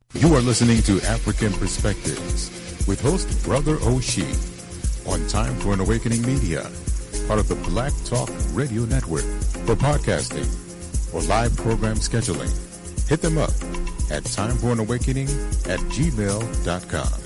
You are listening to African Perspectives with host Brother Oshie on Time for an Awakening Media, part of the Black Talk Radio Network. For podcasting or live program scheduling, hit them up at timeforanawakening@gmail.com.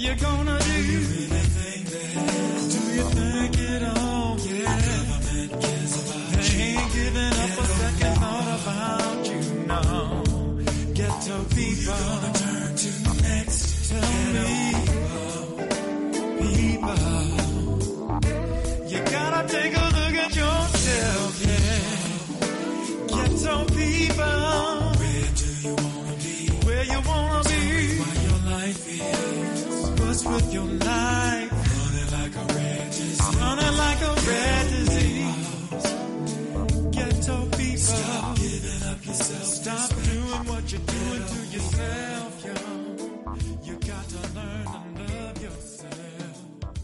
you gonna do? Do you think it all? Yeah. Government cares about they ain't giving up a second thought about you, no. Ghetto people, gonna turn to next. Tell me, people, you gotta take a look at yourself, yeah. Ghetto people, where do you wanna be? Where you wanna be? Where your life is. What's with your life? Running like a red disease. Running like a red disease. Ghetto people, stop giving up yourself. Stop doing what you're doing to yourself, yo. You got to learn to love yourself.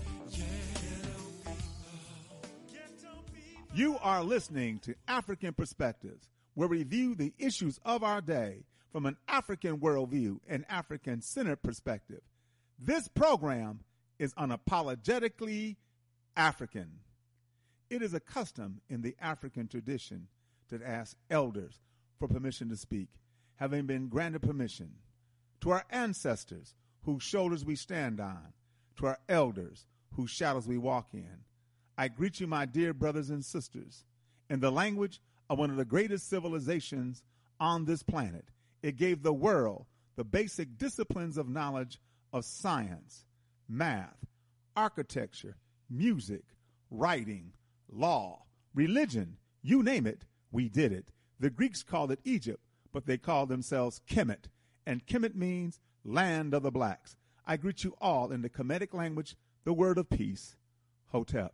Ghetto people. You are listening to African Perspectives, where we view the issues of our day from an African worldview and African-centered perspective. This program is unapologetically African. It is a custom in the African tradition to ask elders for permission to speak, having been granted permission. To our ancestors, whose shoulders we stand on, to our elders, whose shadows we walk in, I greet you, my dear brothers and sisters, in the language of one of the greatest civilizations on this planet. It gave the world the basic disciplines of knowledge of science, math, architecture, music, writing, law, religion, you name it, we did it. The Greeks called it Egypt, but they called themselves Kemet, and Kemet means land of the blacks. I greet you all in the Kemetic language, the word of peace, Hotep.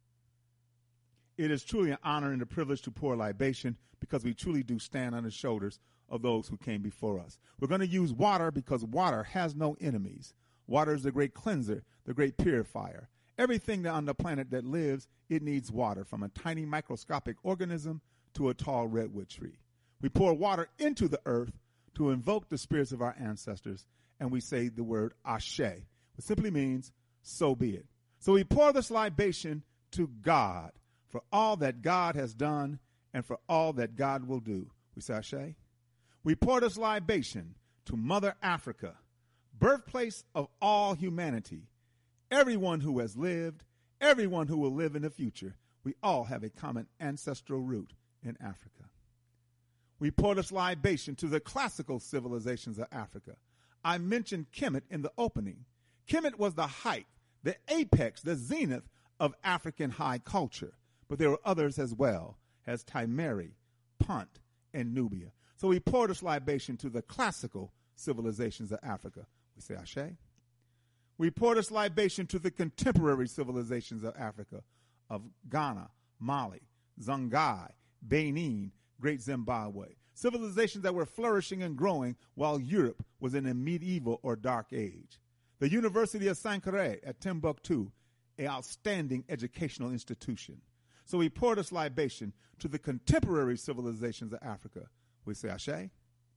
It is truly an honor and a privilege to pour libation because we truly do stand on the shoulders of those who came before us. We're going to use water because water has no enemies. Water is the great cleanser, the great purifier. Everything that on the planet that lives, it needs water, from a tiny microscopic organism to a tall redwood tree. We pour water into the earth to invoke the spirits of our ancestors, and we say the word Ashe, which simply means, so be it. So we pour this libation to God for all that God has done and for all that God will do. We say Ashe. We pour this libation to Mother Africa, birthplace of all humanity, everyone who has lived, everyone who will live in the future. We all have a common ancestral root in Africa. We pour this libation to the classical civilizations of Africa. I mentioned Kemet in the opening. Kemet was the height, the apex, the zenith of African high culture. But there were others as well, as Timeri, Punt, and Nubia. So we pour this libation to the classical civilizations of Africa. We say Ashe. We pour this libation to the contemporary civilizations of Africa, of Ghana, Mali, Songhai, Benin, Great Zimbabwe. Civilizations that were flourishing and growing while Europe was in a medieval or dark age. The University of Sankore at Timbuktu, an outstanding educational institution. So we pour this libation to the contemporary civilizations of Africa. We say Ashe.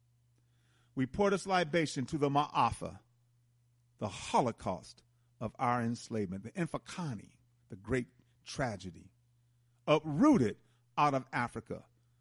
We pour this libation to the Ma'afa, the Holocaust of our enslavement, the Infakani, the great tragedy, uprooted out of Africa.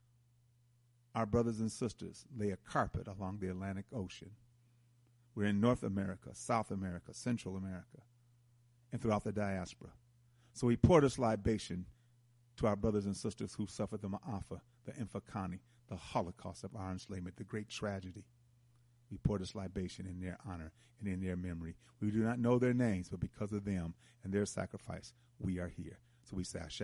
Our brothers and sisters lay a carpet along the Atlantic Ocean. We're in North America, South America, Central America, and throughout the diaspora. So we pour this libation to our brothers and sisters who suffered the Ma'afa, the Infakani, the Holocaust of our enslavement, the great tragedy. We pour this libation in their honor and in their memory. We do not know their names, but because of them and their sacrifice, we are here. So we say Ashe.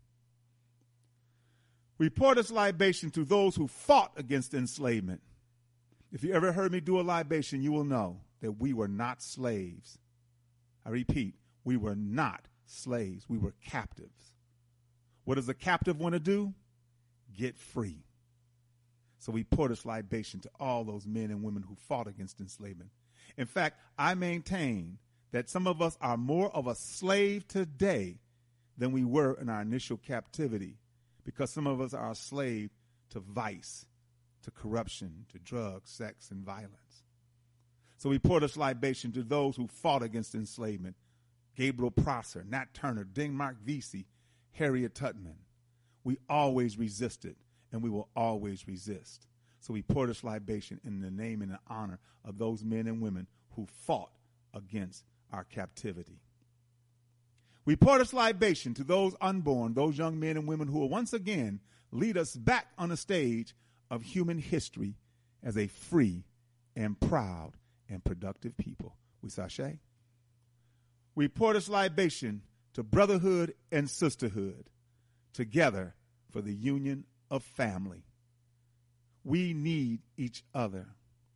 We pour this libation to those who fought against enslavement. If you ever heard me do a libation, you will know that we were not slaves. I repeat, we were not slaves. We were captives. What does a captive want to do? Get free. So we pour this libation to all those men and women who fought against enslavement. In fact, I maintain that some of us are more of a slave today than we were in our initial captivity, because some of us are a slave to vice, to corruption, to drugs, sex, and violence. So we pour this libation to those who fought against enslavement. Gabriel Prosser, Nat Turner, Denmark Vesey, Harriet Tubman. We always resisted, and we will always resist. So we pour this libation in the name and the honor of those men and women who fought against our captivity. We pour this libation to those unborn, those young men and women who will once again lead us back on the stage of human history as a free and proud and productive people. We sashay. We pour this libation to brotherhood and sisterhood, together for the union of family. We need each other.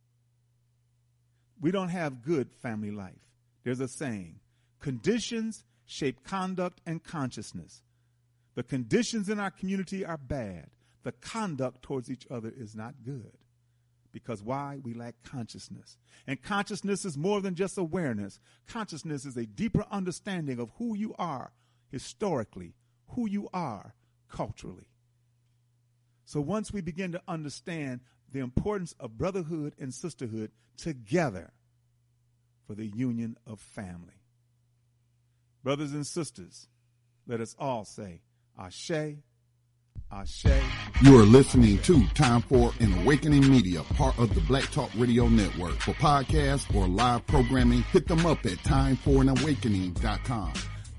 We don't have good family life. There's a saying, conditions shape conduct and consciousness. The conditions in our community are bad. The conduct towards each other is not good. Because why? We lack consciousness. And consciousness is more than just awareness. Consciousness is a deeper understanding of who you are historically, who you are culturally. So once we begin to understand the importance of brotherhood and sisterhood together for the union of family. Brothers and sisters, let us all say, Ashe, Ashe. You are listening to Time for an Awakening Media, part of the Black Talk Radio Network. For podcasts or live programming, hit them up at timeforanawakening.com.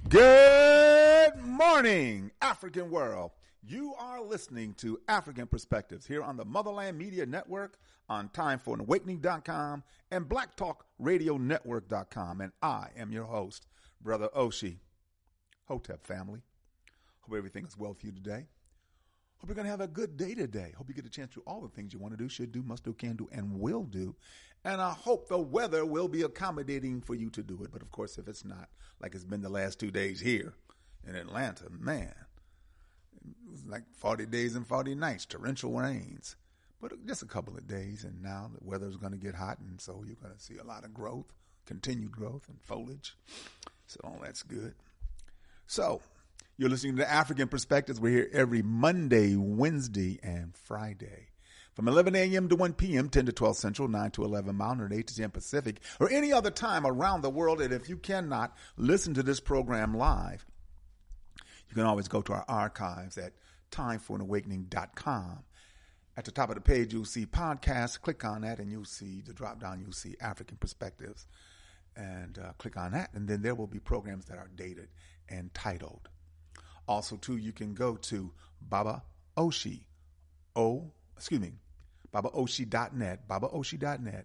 Good morning, African world. You are listening to African Perspectives here on the Motherland Media Network, on timeforanawakening.com and blacktalkradionetwork.com. And I am your host, Brother Oshi. Hotep family. Hope everything is well for you today. Hope you're going to have a good day today. Hope you get a chance to do all the things you want to do, should do, must do, can do, and will do. And I hope the weather will be accommodating for you to do it. But, of course, if it's not, like it's been the last 2 days here in Atlanta, man, it was like 40 days and 40 nights, torrential rains. But just a couple of days, and now the weather's going to get hot, and so you're going to see a lot of growth, continued growth and foliage. So all that's good. So you're listening to African Perspectives. We're here every Monday, Wednesday, and Friday from 11 a.m. to 1 p.m., 10 to 12 Central, 9 to 11 Mountain, and 8 to 10 Pacific, or any other time around the world. And if you cannot listen to this program live, you can always go to our archives at timeforanawakening.com. At the top of the page, you'll see podcasts. Click on that, and you'll see the drop down. You'll see African Perspectives. And click on that, and then there will be programs that are dated and titled. Also, too, you can go to babaoshi.net, babaoshi.net,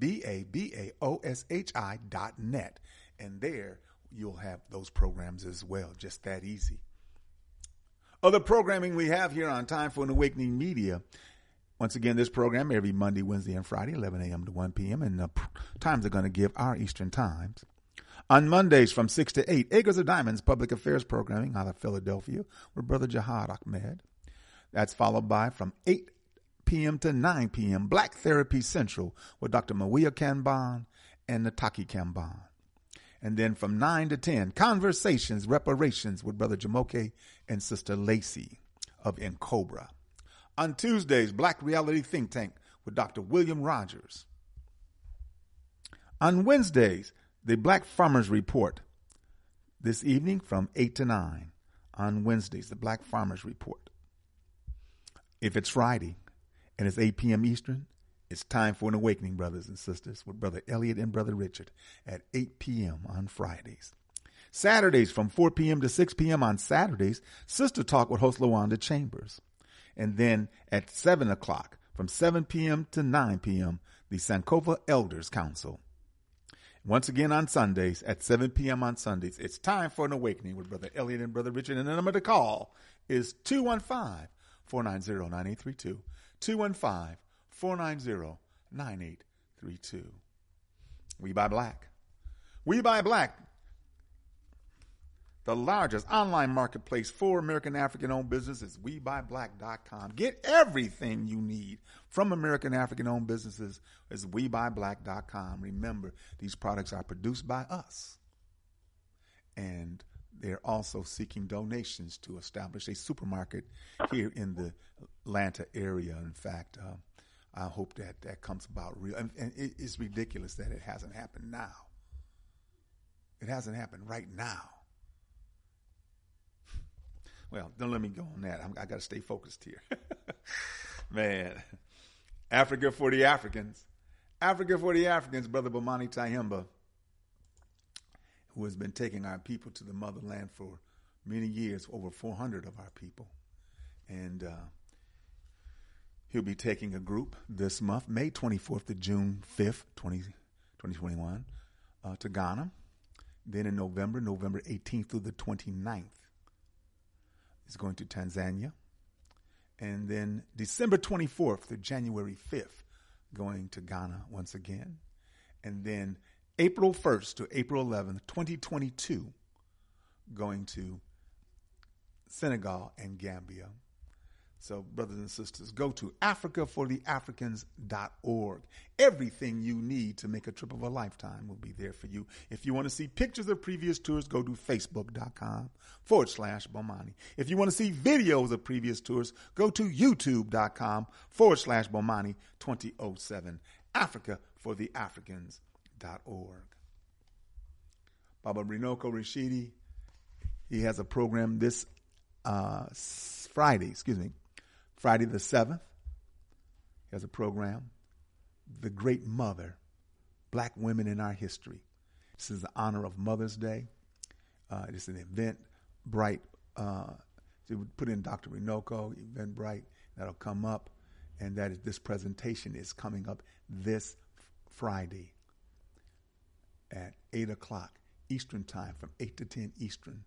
BABAOSHI.net, and there you'll have those programs as well, just that easy. Other programming we have here on Time for an Awakening Media. Once again, this program every Monday, Wednesday, and Friday, 11 a.m. to 1 p.m., and the times are going to give our Eastern times. On Mondays from 6 to 8, Acres of Diamonds Public Affairs Programming out of Philadelphia with Brother Jihad Ahmed. That's followed by from 8 p.m. to 9 p.m., Black Therapy Central with Dr. Mawia Kanban and Nataki Kanban. And then from 9 to 10, Conversations, Reparations with Brother Jamoke and Sister Lacey of N'Cobra. On Tuesdays, Black Reality Think Tank with Dr. William Rogers. On Wednesdays, the Black Farmers Report. This evening from 8 to 9. On Wednesdays, the Black Farmers Report. If it's Friday and it's 8 p.m. Eastern, it's Time for an Awakening, brothers and sisters, with Brother Elliot and Brother Richard at 8 p.m. on Fridays. Saturdays from 4 p.m. to 6 p.m. on Saturdays, Sister Talk with host LaWanda Chambers. And then at 7 o'clock, from 7 p.m. to 9 p.m., the Sankofa Elders Council. Once again on Sundays, at 7 p.m. on Sundays, it's Time for an Awakening with Brother Elliot and Brother Richard. And the number to call is 215-490-9832. 215-490-9832. We Buy Black. We Buy Black, the largest online marketplace for American African-owned businesses, WeBuyBlack.com. Get everything you need from American African-owned businesses is WeBuyBlack.com. Remember, these products are produced by us, and they're also seeking donations to establish a supermarket here in the Atlanta area. In fact, I hope that comes about real. And it's ridiculous that it hasn't happened now. It hasn't happened right now. Well, don't let me go on that. I got to stay focused here. Man, Africa for the Africans. Africa for the Africans, Brother Bomani Tyehimba. who has been taking our people to the motherland for many years, over 400 of our people. And he'll be taking a group this month, May 24th to June 5th, 2021, to Ghana. Then in November 18th through the 29th, he's going to Tanzania. And then December 24th to January 5th, going to Ghana once again. And then April 1st to April 11th, 2022, going to Senegal and Gambia. So, brothers and sisters, go to AfricaForTheAfricans.org. Everything you need to make a trip of a lifetime will be there for you. If you want to see pictures of previous tours, go to Facebook.com/Bomani. If you want to see videos of previous tours, go to YouTube.com/Bomani2007. AfricaForTheAfricans.org. Baba Renoko Rashidi, he has a program this Friday the 7th. He has a program, The Great Mother, Black Women in Our History. This is the honor of Mother's Day. It's an Eventbrite. So we put in Dr. Renoko, Eventbrite. That'll come up. And this presentation is coming up this Friday at 8 o'clock Eastern Time, from 8 to 10 Eastern.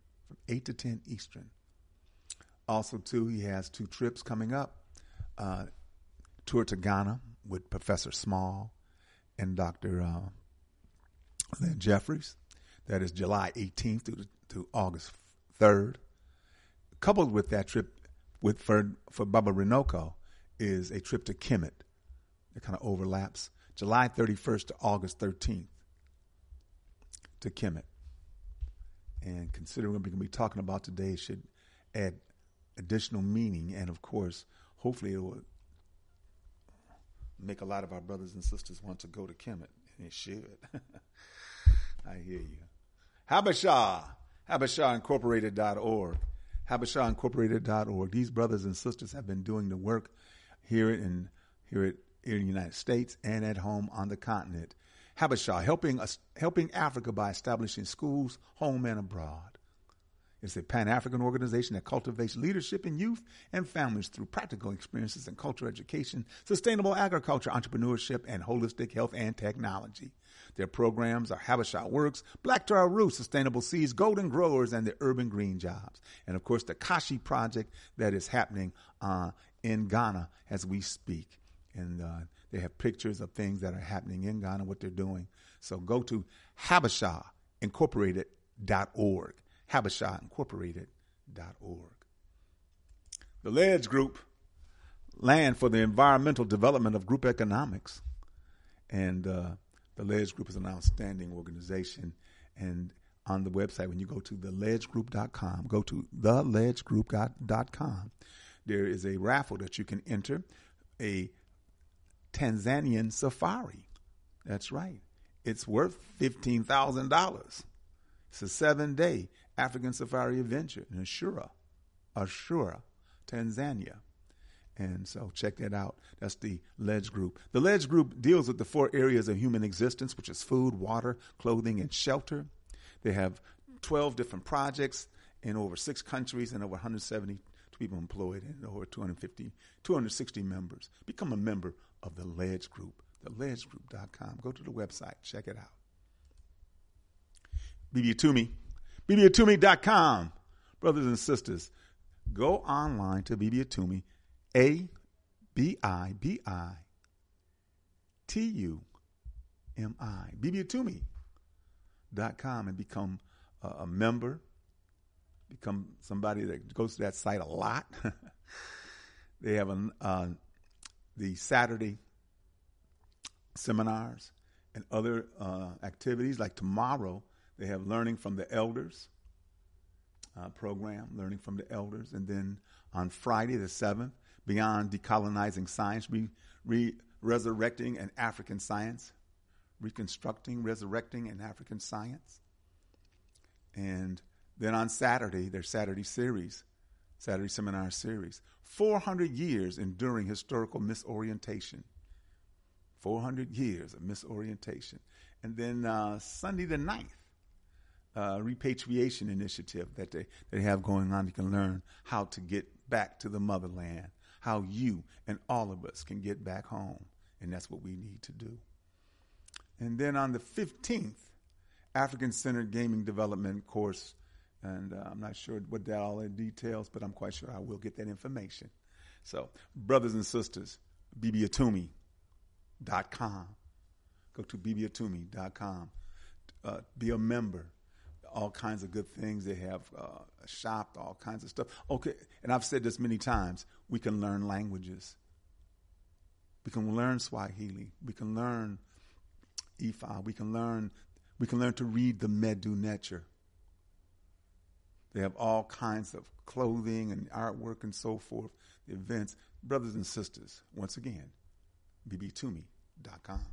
Also, too, he has 2 trips coming up. Tour to Ghana with Professor Small and Dr. Lynn Jeffries. That is July 18th to August 3rd. Coupled with that trip for Baba Renoko is a trip to Kemet. It kind of overlaps. July 31st to August 13th to Kemet. And considering what we're going to be talking about today, it should add additional meaning, and of course, hopefully it will make a lot of our brothers and sisters want to go to Kemet, and it should. I hear you. Habesha Incorporated.org. These brothers and sisters have been doing the work here in the United States and at home on the continent. Habesha, helping Africa by establishing schools, home and abroad. It's a Pan-African organization that cultivates leadership in youth and families through practical experiences in cultural education, sustainable agriculture, entrepreneurship, and holistic health and technology. Their programs are Habesha Works, Black to Our Roots, Sustainable Seeds, Golden Growers, and the Urban Green Jobs. And, of course, the Kashi Project that is happening in Ghana as we speak. And they have pictures of things that are happening in Ghana, what they're doing. So go to HabeshaIncorporated.org. HabeshaIncorporated.org. The Ledge Group, Land for the Environmental Development of Group Economics. And the Ledge Group is an outstanding organization. And on the website, when you go to theledgegroup.com, go to theledgegroup.com, there is a raffle that you can enter, a Tanzanian safari. That's right. It's worth $15,000. It's a 7-day African safari adventure in Ashura, Tanzania. And so check that out. That's the Ledge Group. The Ledge Group deals with the 4 areas of human existence, which is food, water, clothing, and shelter. They have 12 different projects in over 6 countries and over 170 people employed and over 260 members. Become a member of the Ledge Group, theledgegroup.com. Go to the website. Check it out. Bibi Atumi, BibiAtumi.com. Brothers and sisters, go online to Bibi Atumi, ABIBITUMI, BibiAtumi.com, and become a member, become somebody that goes to that site a lot. They have the Saturday seminars and other activities. Like tomorrow, they have Learning from the Elders program, Learning from the Elders. And then on Friday the 7th, Beyond Decolonizing Science, Resurrecting an African Science, Resurrecting an African Science. And then on Saturday, their Saturday seminar series, 400 Years Enduring Historical Misorientation. 400 years of misorientation. And then Sunday the 9th, repatriation initiative that they have going on. You can learn how to get back to the motherland, how you and all of us can get back home, and that's what we need to do. And then on the 15th, African-Centered Gaming Development course, and I'm not sure what that all the details, but I'm quite sure I will get that information. So, brothers and sisters, BBAtumi.com. Go to BBAtumi.com. Be a member. All kinds of good things. They have a shop, all kinds of stuff. Okay, and I've said this many times, we can learn languages. We can learn Swahili. We can learn Ifa. We can learn to read the Medu Neter. They have all kinds of clothing and artwork and so forth, the events. Brothers and sisters, once again, BBAtumi.com.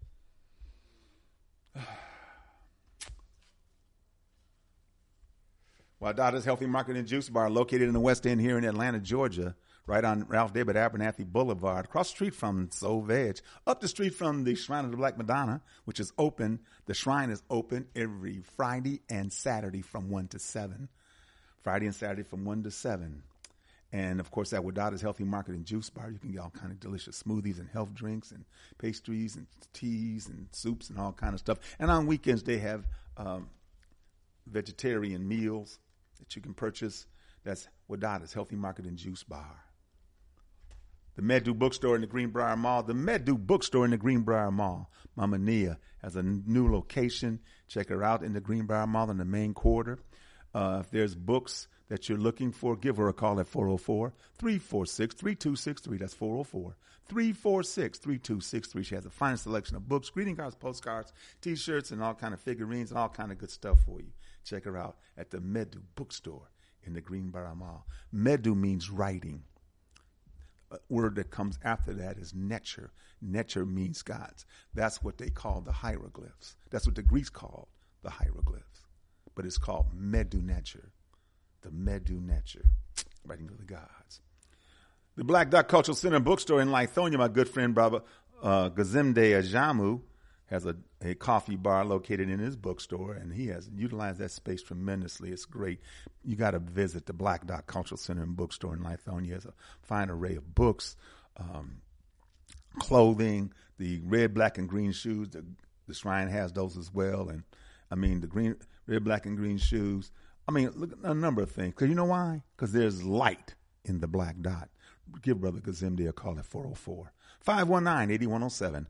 Wadada's Healthy Market and Juice Bar, located in the West End here in Atlanta, Georgia, right on Ralph David Abernathy Boulevard, across the street from Soul Veg, up the street from the Shrine of the Black Madonna, which is open. The Shrine is open every Friday and Saturday from 1 to 7. Friday and Saturday from 1 to 7. And, of course, at Wadada's Healthy Market and Juice Bar, you can get all kind of delicious smoothies and health drinks and pastries and teas and soups and all kind of stuff. And on weekends, they have vegetarian meals that you can purchase. That's Wadada's Healthy Market and Juice Bar. The Medu Bookstore in the Greenbrier Mall. The Medu Bookstore in the Greenbrier Mall. Mama Nia has a new location. Check her out in the Greenbrier Mall in the main quarter. If there's books that you're looking for, give her a call at 404-346-3263. That's 404-346-3263. She has a fine selection of books, greeting cards, postcards, T-shirts, and all kind of figurines and all kind of good stuff for you. Check her out at the Medu Bookstore in the Greenbrier Mall. Medu means writing. A word that comes after that is Neter. Neter means gods. That's what they call the hieroglyphs. That's what the Greeks called the hieroglyphs. But it's called Medu Neter. The Medu Neter, writing to the gods. The Black Dot Cultural Center Bookstore in Lithonia, my good friend Baba Gazimde Ajamu has a coffee bar located in his bookstore, and he has utilized that space tremendously. It's great. You got to visit the Black Dot Cultural Center and Bookstore in Lithonia. It has a fine array of books, clothing, the red, black, and green shoes. The Shrine has those as well. And, I mean, the red, black, and green shoes. I mean, look at a number of things. Because you know why? Because there's light in the Black Dot. Give Brother Gazimde a call at 404-519-8107.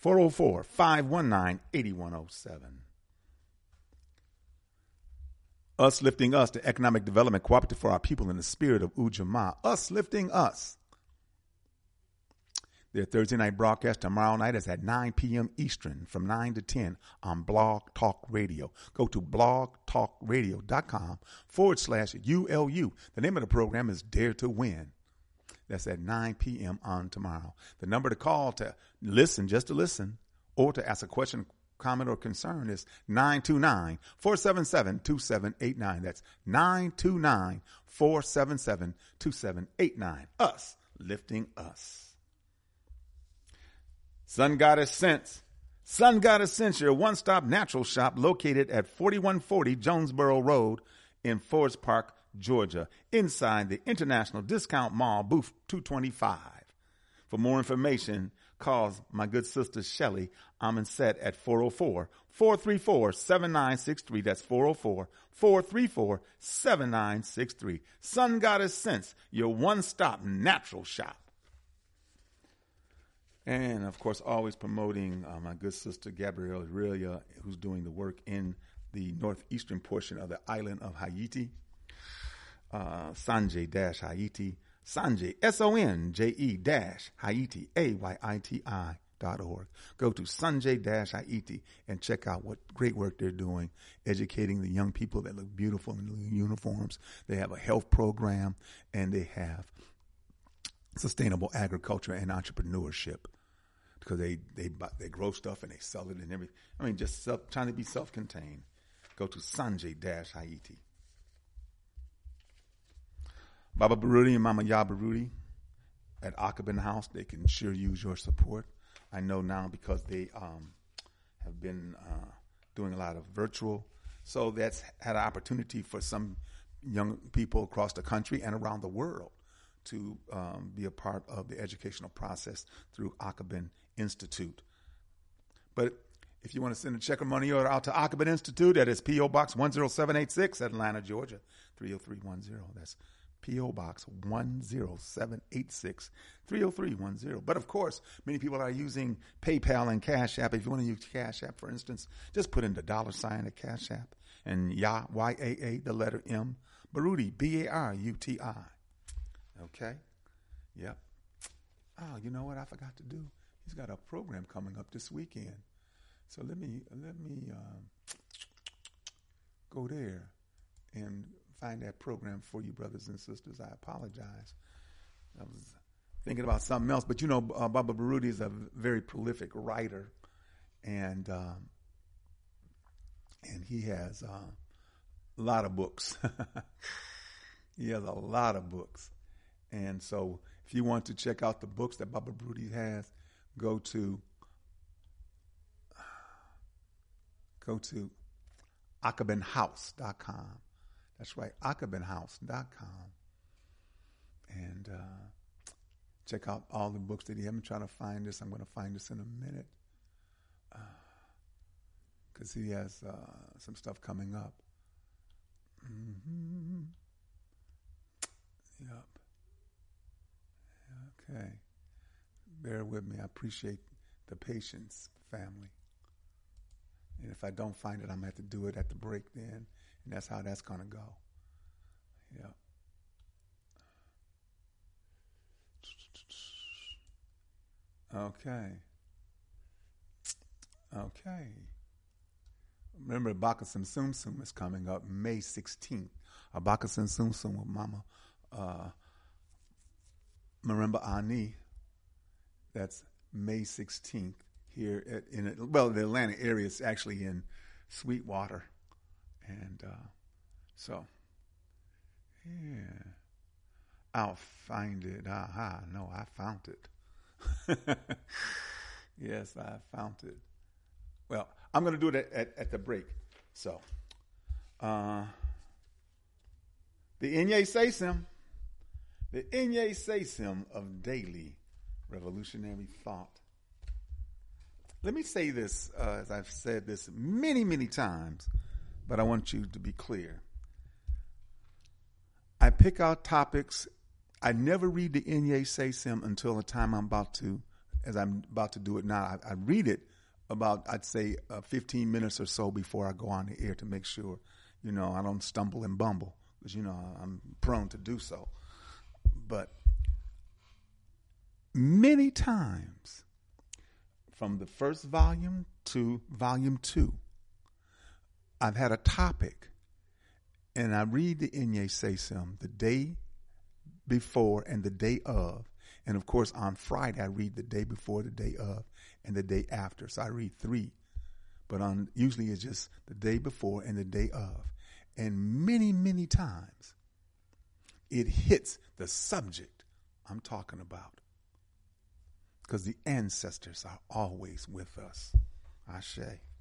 404-519-8107. Us Lifting Us, the Economic Development Cooperative for our people in the spirit of Ujamaa. Us Lifting Us. Their Thursday night broadcast tomorrow night is at 9 p.m. Eastern from 9 to 10 on Blog Talk Radio. Go to blogtalkradio.com/ULU. The name of the program is Dare to Win. That's at 9 p.m. on tomorrow. The number to call to listen, just to listen, or to ask a question, comment, or concern is 929-477-2789. That's 929-477-2789. Us Lifting Us. Sun Goddess Scents. Sun Goddess Scents, your one-stop natural shop located at 4140 Jonesboro Road in Forest Park, Georgia, inside the International Discount Mall, booth 225. For more information, call my good sister Shelly Amonset at 404-434-7963. That's 404-434-7963. Sun Goddess Scents, your one-stop natural shop. And, of course, always promoting my good sister Gabrielle Aurelia, who's doing the work in the northeastern portion of the island of Haiti. Sanjay-Haiti. Sanjay, SONJE-Haiti, AYITI.org. Go to Sanjay-Haiti and check out what great work they're doing, educating the young people that look beautiful in the uniforms. They have a health program, and they have sustainable agriculture and entrepreneurship, because they grow stuff and they sell it and everything. I mean, just trying to be self-contained. Go to Sanjay-Haiti. Baba Baruti and Mama Ya Baruti at Akabin House, they can sure use your support. I know now because they have been doing a lot of virtual So that's had an opportunity for some young people across the country and around the world to be a part of the educational process through Akabin Institute. But if you want to send a check or money order out to Akabin Institute, that is P.O. Box 10786 Atlanta, Georgia, 30310. That's P.O. Box 10786 30310. But of course, many people are using PayPal and Cash App. If you want to use Cash App, for instance, just put in the $ at Cash App and Y-A-A, the letter M, Baruti, B-A-R-U-T-I. Okay? Yep. Oh, you know what I forgot to do? He's got a program coming up this weekend. So let me go there and find that program for you, brothers and sisters. I apologize. I was thinking about something else, but you know, Baba Baruti is a very prolific writer, and he has a lot of books. He has a lot of books, and so if you want to check out the books that Baba Baruti has, go to akabinhouse.com. That's right, akabinhouse.com. And check out all the books that he has. I'm trying to find this. I'm going to find this in a minute because he has some stuff coming up. Mm-hmm. Yep. Okay. Bear with me. I appreciate the patience, family. And if I don't find it, I'm going to have to do it at the break then. And that's how that's going to go. Yeah. Okay. Remember, Abakasim Sum Sum is coming up May 16th. Abakasim Sum Sum with Mama Marimba Ani. That's May 16th here the Atlanta area is actually in Sweetwater. And so, yeah, I'll find it. No, I found it. Yes, I found it. Well, I'm going to do it at the break. So, the Inye Sesim, of daily revolutionary thought. Let me say this, as I've said this many, many times, but I want you to be clear. I pick out topics. I never read the Inye Sesim until the time I'm about to do it now. I read it about, I'd say, 15 minutes or so before I go on the air to make sure, I don't stumble and bumble, because, I'm prone to do so. But many times, from the first volume to volume 2, I've had a topic, and I read the Inye Sesim the day before and the day of. And, of course, on Friday, I read the day before, the day of, and the day after. So I read 3. But usually it's just the day before and the day of. And many, many times, it hits the subject I'm talking about. Because the ancestors are always with us. Ashe.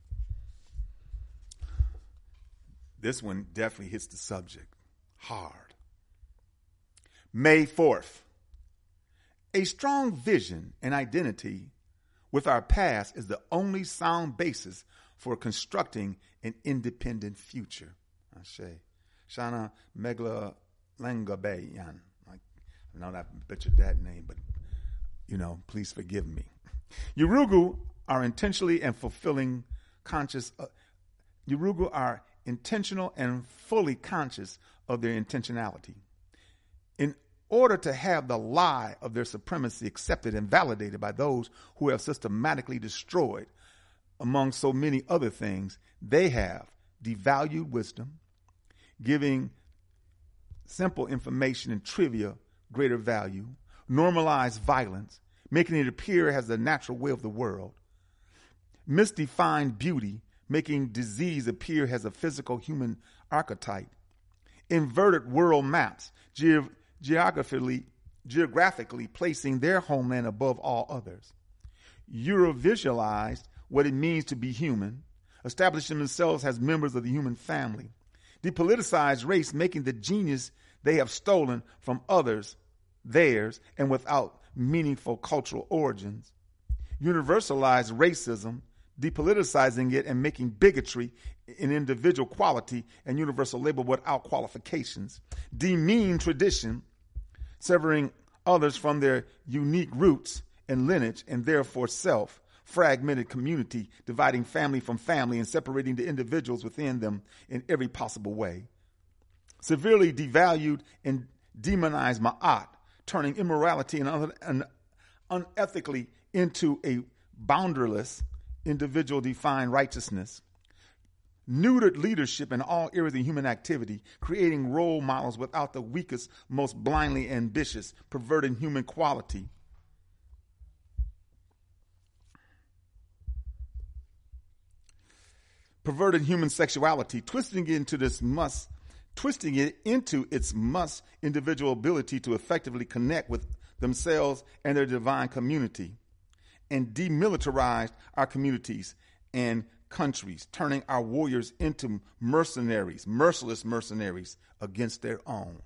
This one definitely hits the subject hard. May 4th. A strong vision and identity with our past is the only sound basis for constructing an independent future. Ashe. Shana Megla Langabayan. I know I butchered that name, but, please forgive me. Yurugu are intentionally and fulfilling conscious. Yurugu are intentional and fully conscious of their intentionality. In order to have the lie of their supremacy accepted and validated by those who have systematically destroyed, among so many other things, they have devalued wisdom, giving simple information and trivia greater value, normalized violence, making it appear as the natural way of the world, misdefined beauty, making disease appear as a physical human archetype, inverted world maps, geographically placing their homeland above all others, Eurovisualized what it means to be human, establishing themselves as members of the human family. Depoliticized race, making the genius they have stolen from others theirs and without meaningful cultural origins. Universalized racism, depoliticizing it and making bigotry an individual quality and universal label without qualifications. Demean tradition, severing others from their unique roots and lineage and therefore self. Fragmented community, dividing family from family and separating the individuals within them in every possible way. Severely devalued and demonized ma'at, turning immorality and unethically into a boundaryless individual defined righteousness. Neutered leadership in all areas of human activity, creating role models without the weakest, most blindly ambitious, perverting human quality. Perverted human sexuality, twisting it into its must individual ability to effectively connect with themselves and their divine community, and demilitarized our communities and countries, turning our warriors into mercenaries, merciless mercenaries against their own.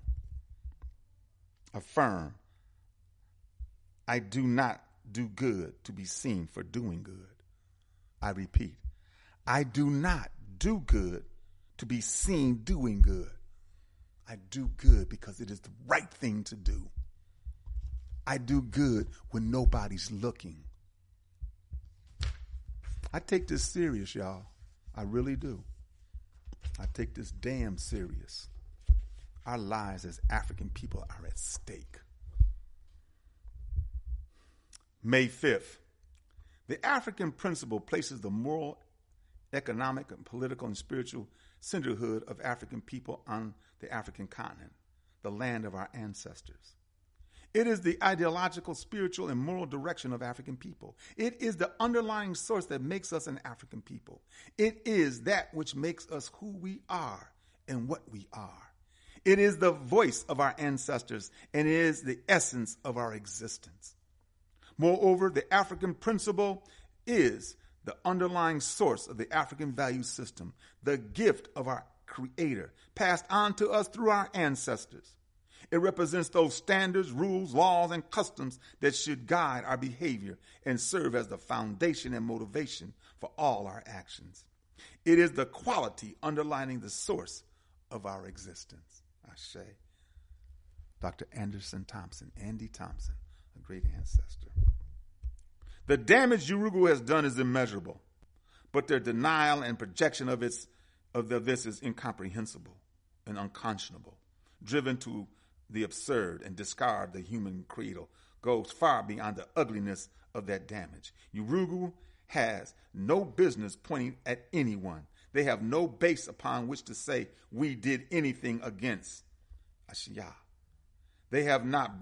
Affirm, I do not do good to be seen for doing good. I repeat, I do not do good to be seen doing good. I do good because it is the right thing to do. I do good when nobody's looking. I take this serious, y'all. I really do. I take this damn serious. Our lives as African people are at stake. May 5th. The African principle places the moral, economic, and political and spiritual centerhood of African people on the African continent, the land of our ancestors. It is the ideological, spiritual, and moral direction of African people. It is the underlying source that makes us an African people. It is that which makes us who we are and what we are. It is the voice of our ancestors, and it is the essence of our existence. Moreover, the African principle is the underlying source of the African value system, the gift of our Creator, passed on to us through our ancestors. It represents those standards, rules, laws, and customs that should guide our behavior and serve as the foundation and motivation for all our actions. It is the quality underlining the source of our existence. Ashe. Dr. Anderson Thompson, Andy Thompson, a great ancestor. The damage Yurugu has done is immeasurable, but their denial and projection of this is incomprehensible and unconscionable. Driven to the absurd and discard the human cradle goes far beyond the ugliness of that damage. Yurugu has no business pointing at anyone. They have no base upon which to say we did anything against Ashiya. They have not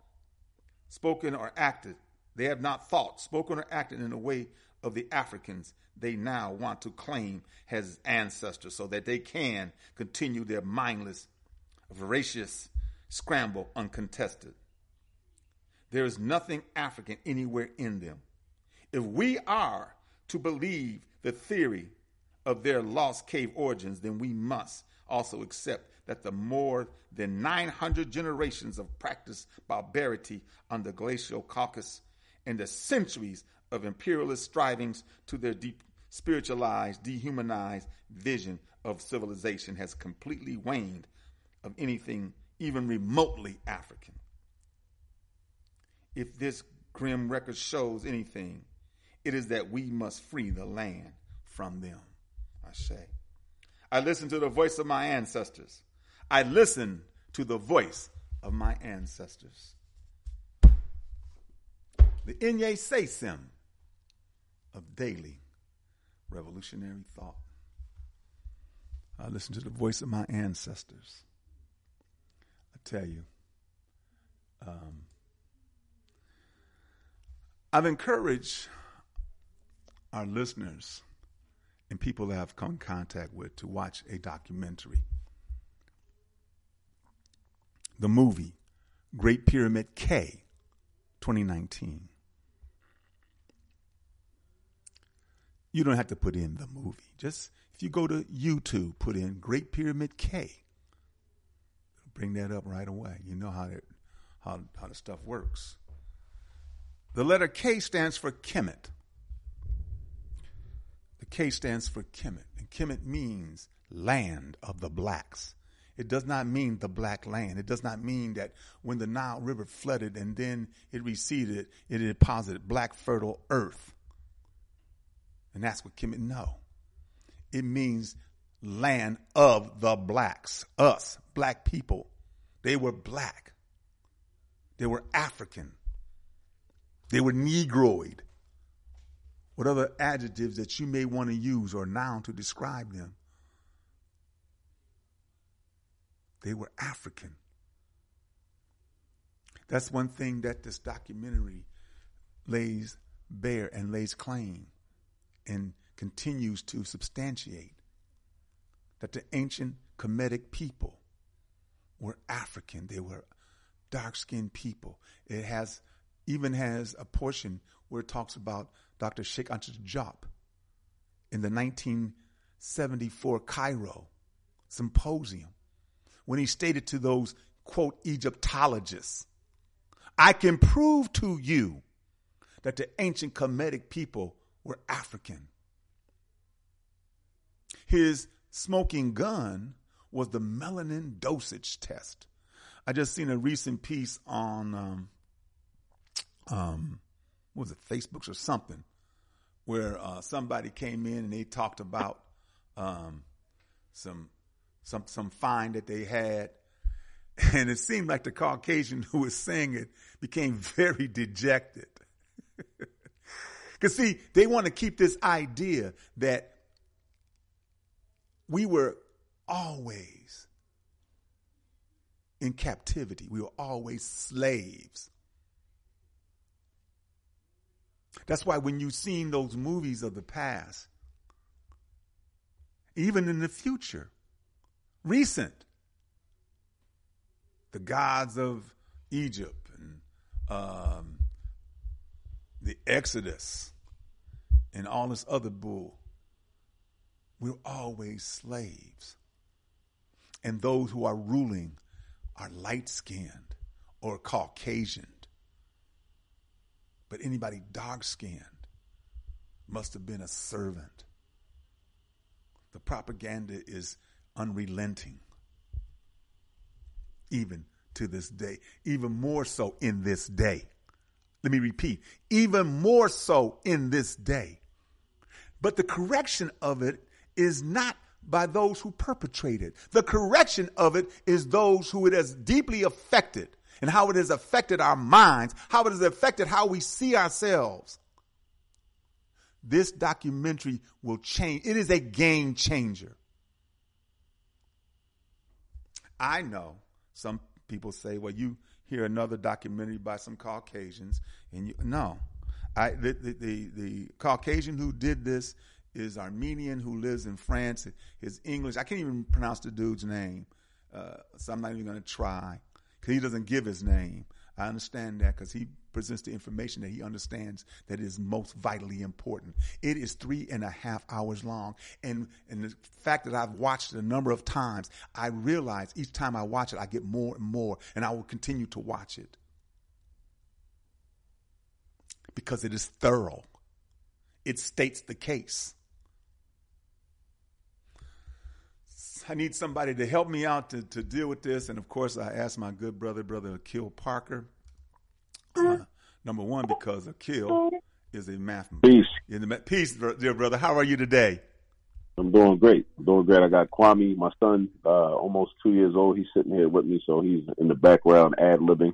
spoken or acted. They have not thought, spoken, or acted in the way of the Africans they now want to claim as ancestors so that they can continue their mindless, voracious scramble uncontested. There is nothing African anywhere in them. If we are to believe the theory of their lost cave origins, then we must also accept that the more than 900 generations of practiced barbarity on the glacial Caucasus and the centuries of imperialist strivings to their deep spiritualized, dehumanized vision of civilization has completely waned of anything even remotely African. If this grim record shows anything, it is that we must free the land from them. Ashe. I listen to the voice of my ancestors. I listen to the voice of my ancestors. The Inye Sesem of daily revolutionary thought. I listen to the voice of my ancestors. I tell you, I've encouraged our listeners and people that I've come in contact with to watch a documentary. The movie, Great Pyramid K, 2019. You don't have to put in the movie. Just if you go to YouTube, put in Great Pyramid K. Bring that up right away. You know how the stuff works. The letter K stands for Kemet. The K stands for Kemet. And Kemet means land of the blacks. It does not mean the black land. It does not mean that when the Nile River flooded and then it receded, it deposited black fertile earth. And that's what Kemet, no. It means land of the blacks, us, black people. They were black. They were African. They were Negroid. What other adjectives that you may want to use or noun to describe them? They were African. That's one thing that this documentary lays bare and lays claim and continues to substantiate, that the ancient Kemetic people were African. They were dark-skinned people. It even has a portion where it talks about Dr. Sheikh Anta Diop in the 1974 Cairo symposium, when he stated to those, quote, Egyptologists, I can prove to you that the ancient Kemetic people were African. His smoking gun was the melanin dosage test. I just seen a recent piece on, what was it, Facebook or something, where somebody came in and they talked about some find that they had, and it seemed like the Caucasian who was saying it became very dejected. Because, see, they want to keep this idea that we were always in captivity. We were always slaves. That's why when you've seen those movies of the past, even in the future, recent, the gods of Egypt and the Exodus and all this other bull, we're always slaves. And those who are ruling are light-skinned or Caucasian. But anybody dark-skinned must have been a servant. The propaganda is unrelenting, even to this day, even more so in this day. Let me repeat, even more so in this day. But the correction of it is not by those who perpetrate it. The correction of it is those who it has deeply affected, and how it has affected our minds, how it has affected how we see ourselves. This documentary will change. It is a game changer. I know some people say, well, you hear another documentary by some Caucasians, and the Caucasian who did this is Armenian, who lives in France. His English, I can't even pronounce the dude's name, so I'm not even going to try, because he doesn't give his name. I understand that because he presents the information that he understands that is most vitally important. It is 3.5 hours long. And the fact that I've watched it a number of times, I realize each time I watch it, I get more and more, and I will continue to watch it because it is thorough. It states the case. I need somebody to help me out to deal with this. And, of course, I asked my good brother Akil Parker. Number one, because Akil is a mathematician. Peace. Peace, dear brother. How are you today? I'm doing great. I got Kwame, my son, almost 2 years old. He's sitting here with me, so he's in the background ad-libbing.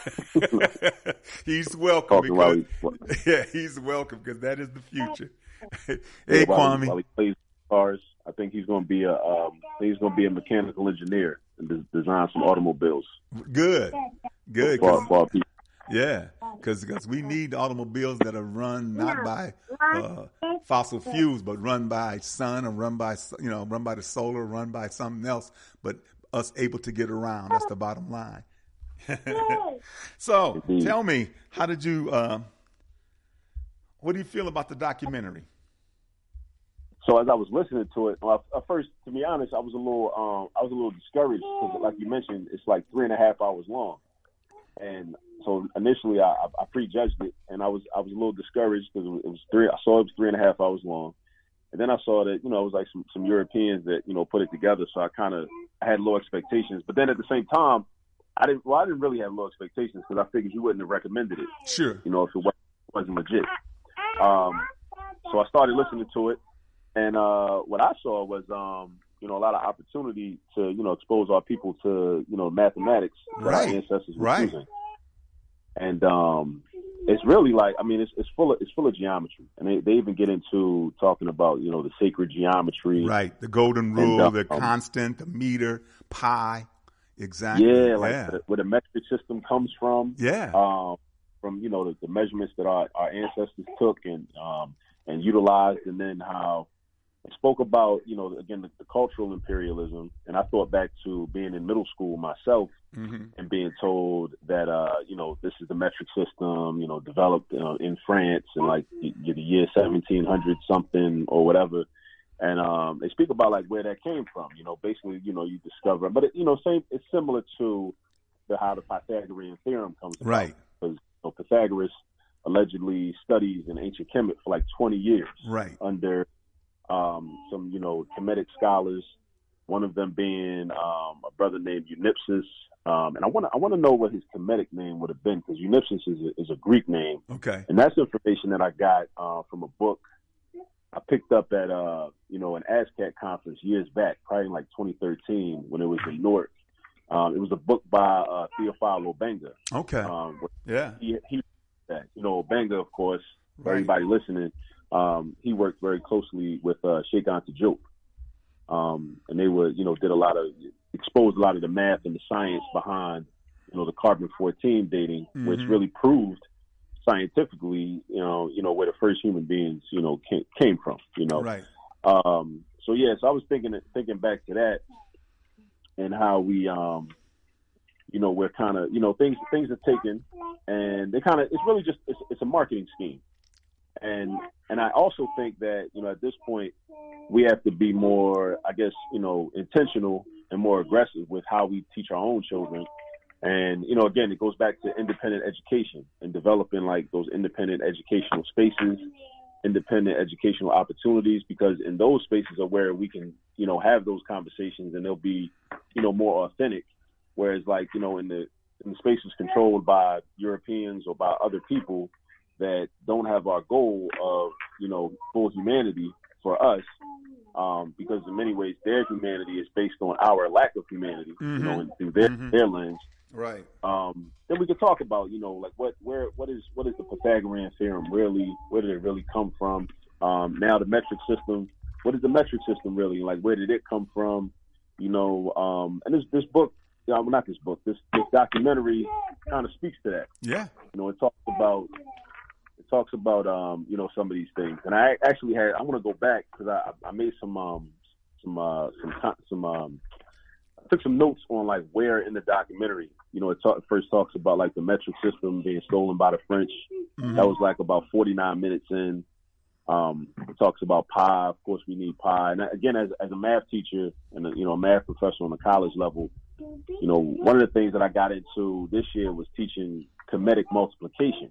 He's welcome. He's welcome because that is the future. Hey, Kwame. While he plays cars, I think he's going to be a mechanical engineer and design some automobiles. Good. For people. Yeah, because we need automobiles that are run not by fossil fuels, but run by sun, or run by the solar, run by something else, but us able to get around. That's the bottom line. So, tell me, how did you? What do you feel about the documentary? So as I was listening to it, at first, to be honest, I was a little discouraged because, like you mentioned, it's like 3.5 hours long, and so initially I prejudged it, and I was a little discouraged because it was 3.5 hours long, and then I saw that, you know, it was like some Europeans that, you know, put it together, so I had low expectations, but then at the same time, I didn't really have low expectations because I figured you wouldn't have recommended it. Sure. You know, if it wasn't legit. So I started listening to it, and what I saw was, you know, a lot of opportunity to, you know, expose our people to, you know, mathematics that our ancestors were using. And it's really like, I mean, it's full of geometry, and they even get into talking about, you know, the sacred geometry, right? The golden rule, the constant, the meter, pi, exactly. Yeah, like where the metric system comes from. Yeah. From, you know, the measurements that our ancestors took and utilized, and then how it spoke about, you know, again, the cultural imperialism. And I thought back to being in middle school myself, and being told that, you know, this is the metric system, you know, developed in France in like the year 1700 something or whatever. And they speak about like where that came from, you know, basically, you know, you discover, but it's similar to how the Pythagorean theorem comes about. Right. Because, you know, Pythagoras allegedly studies in ancient Kemet for like 20 years. Right. Under some, you know, Kemetic scholars, one of them being a brother named Eunypsus. And I want to know what his Kemetic name would have been, because Eunypsus is a Greek name. Okay. And that's information that I got from a book I picked up at you know, an ASCAT conference years back, probably in like 2013 when it was in Newark. It was a book by Theophile Obenga. Okay. Yeah. He that, you know, Obenga, of course, for everybody listening, he worked very closely with Sheikh Anta Diop. And they were, you know, exposed a lot of the math and the science behind, you know, the carbon-14 dating, which really proved scientifically, you know, where the first human beings, you know, came from, you know. Right. So I was thinking back to that, and how we, you know, we're kind of, you know, things are taken, and they kind of, it's really just, it's a marketing scheme. And I also think that, you know, at this point, we have to be more, I guess, you know, intentional and more aggressive with how we teach our own children. And, you know, again, it goes back to independent education and developing like those independent educational spaces, independent educational opportunities, because in those spaces are where we can, you know, have those conversations, and they'll be, you know, more authentic. Whereas like, you know, in the spaces controlled by Europeans or by other people that don't have our goal of, you know, full humanity for us, because in many ways their humanity is based on our lack of humanity, you know, and through their lens. Right. Then we could talk about, you know, like what is the Pythagorean theorem really? Where did it really come from? Now the metric system. What is the metric system really? Like, where did it come from? You know, and this book, not this book. This documentary kind of speaks to that. Yeah. You know, it talks about you know, some of these things. And I actually I want to go back because I made I took some notes on like where in the documentary, you know, it first talks about like the metric system being stolen by the French. That was like about 49 minutes in. It talks about pi. Of course, we need pi. And again, as a math teacher and you know, a math professor on the college level, you know, one of the things that I got into this year was teaching Kemetic multiplication.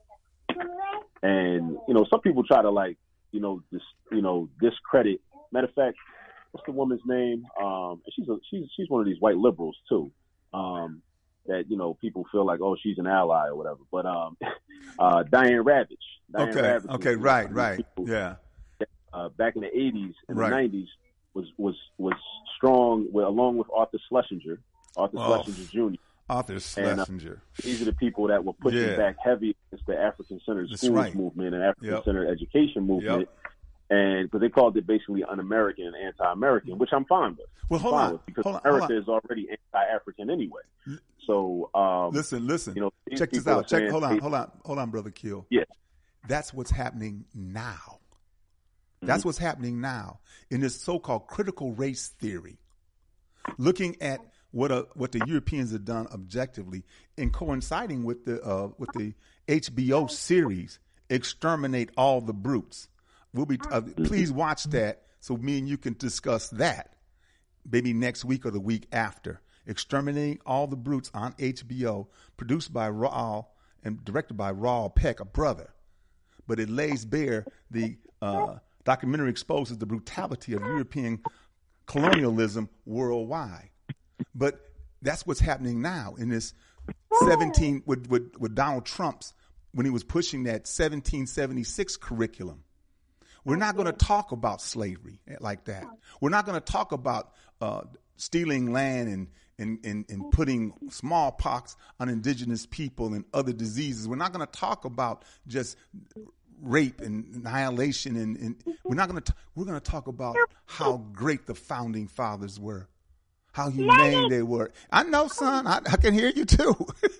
And you know, some people try to like, you know, discredit. Matter of fact, what's the woman's name? She's one of these white liberals too. That, you know, people feel like, oh, she's an ally or whatever. But Diane Ravitch. Okay, right. Yeah. Back in the 80s and the 90s was strong along with Arthur Schlesinger Jr. Arthur Schlesinger. These are the people that were pushing back heavy against the African-centered schools movement and African-centered education movement. And because they called it basically un-American and anti-American, which I'm fine with. Well, hold on. Because America is already anti-African anyway. So, listen. You know, check this out. Hold on, Brother Kill. Yeah. That's what's happening now. That's what's happening now in this so-called critical race theory. Looking at what the Europeans have done objectively, and coinciding with the HBO series, Exterminate All the Brutes. We'll be please watch that. so me and you can discuss that maybe next week or the week after. Exterminating All the Brutes on HBO, produced by Raul and directed by Raul Peck, a brother. But it lays bare the documentary exposes the brutality of European colonialism worldwide. But that's what's happening now in this 17 with Donald Trump's when he was pushing that 1776 curriculum. We're not going to talk about slavery like that. We're not going to talk about stealing land and putting smallpox on indigenous people and other diseases. We're not going to talk about just rape and annihilation, and we're going to talk about how great the founding fathers were, how humane they were. I know, son. I can hear you too.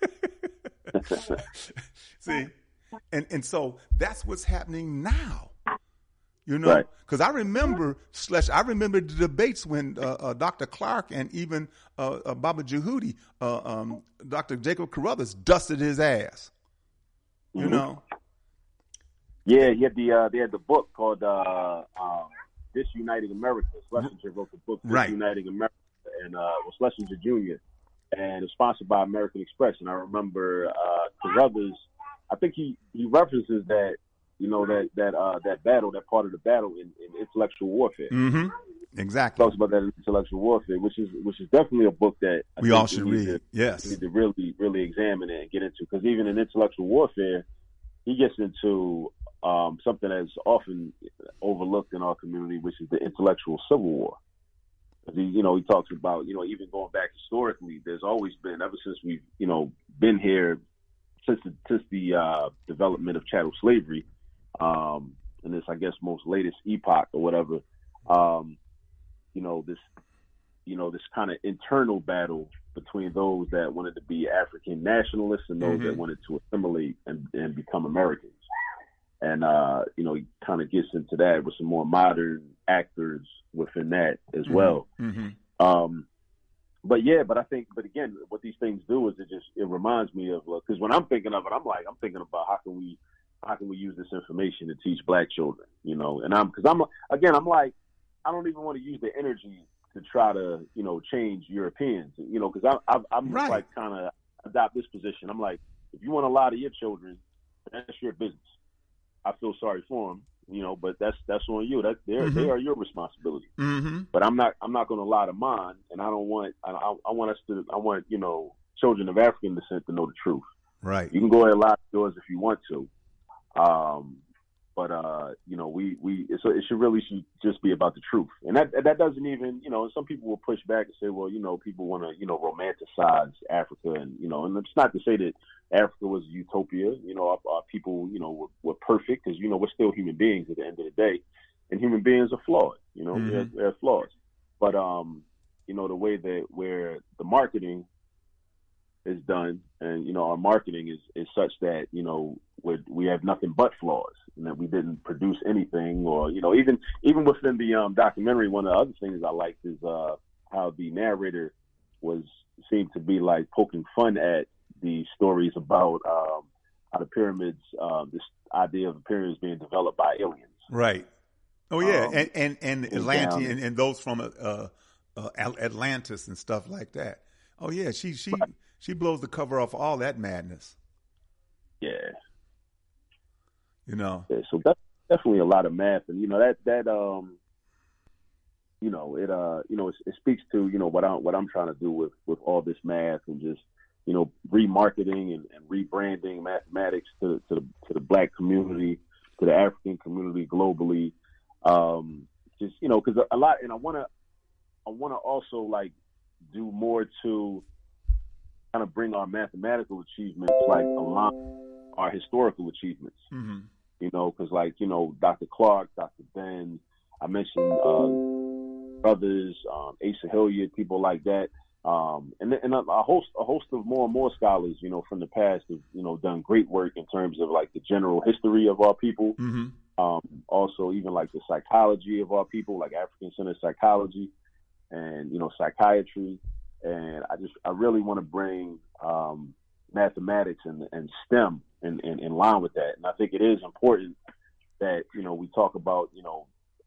See, and so that's what's happening now. You know, because I remember the debates when Dr. Clark and even Baba Jehudi, Dr. Jacob Carruthers dusted his ass. You know. Yeah, they had the book called Disuniting America. Schlesinger wrote the book Disuniting America, and Schlesinger Jr. and it's sponsored by American Express. And I remember Carruthers. I think he references that. You know, that battle, that part of the battle in intellectual warfare. Mm-hmm. Exactly. Talks about that in intellectual warfare, which is definitely a book that we all should read. Yes. We need to really examine it and get into, because even in intellectual warfare, he gets into something that's often overlooked in our community, which is the intellectual civil war. He talks about, even going back historically, there's always been, ever since we've, been here, since the development of chattel slavery, in this, I guess, most latest epoch or whatever, this kind of internal battle between those that wanted to be African nationalists and those that wanted to assimilate and become Americans. And, he kind of gets into that with some more modern actors within that as well. Mm-hmm. But I think, again, what these things do is it reminds me of, because when I'm thinking of it, I'm thinking about how can we use this information to teach black children, and I don't even want to use the energy to try to, change Europeans, because I'm like kind of adopt this position. I'm like, if you want to lie to your children, that's your business. I feel sorry for them, but that's on you. They are your responsibility. Mm-hmm. But I'm not going to lie to mine, and I want children of African descent to know the truth. Right. You can go ahead and lie to yours if you want to. It should just be about the truth. And that doesn't even, some people will push back and say, well, people want to, romanticize Africa and it's not to say that Africa was a utopia. Our people, were perfect because, we're still human beings at the end of the day, and human beings are flawed, they're flaws. But, the way that where the marketing is done, and our marketing is such that we have nothing but flaws, and that we didn't produce anything, or even within the documentary, one of the other things I liked is how the narrator seemed to be like poking fun at the stories about how the pyramids, this idea of the pyramids being developed by aliens. Right. Oh yeah, and Atlantean and those from Atlantis and stuff like that. Oh yeah, she blows the cover off all that madness. Yeah. Yeah, so that's definitely a lot of math, and it speaks to what I'm trying to do with all this math and just remarketing and rebranding mathematics to the black community, to the African community globally. Because a lot, and I want to also like do more to kind of bring our mathematical achievements along our historical achievements. Mm-hmm. Because Dr. Clark, Dr. Ben, I mentioned brothers, Asa Hilliard, people like that, and a host of more and more scholars, from the past have done great work in terms of like the general history of our people. Mm-hmm. Also, even like the psychology of our people, like African-centered psychology, and psychiatry. And I really want to bring mathematics and STEM in line with that. And I think it is important that we talk about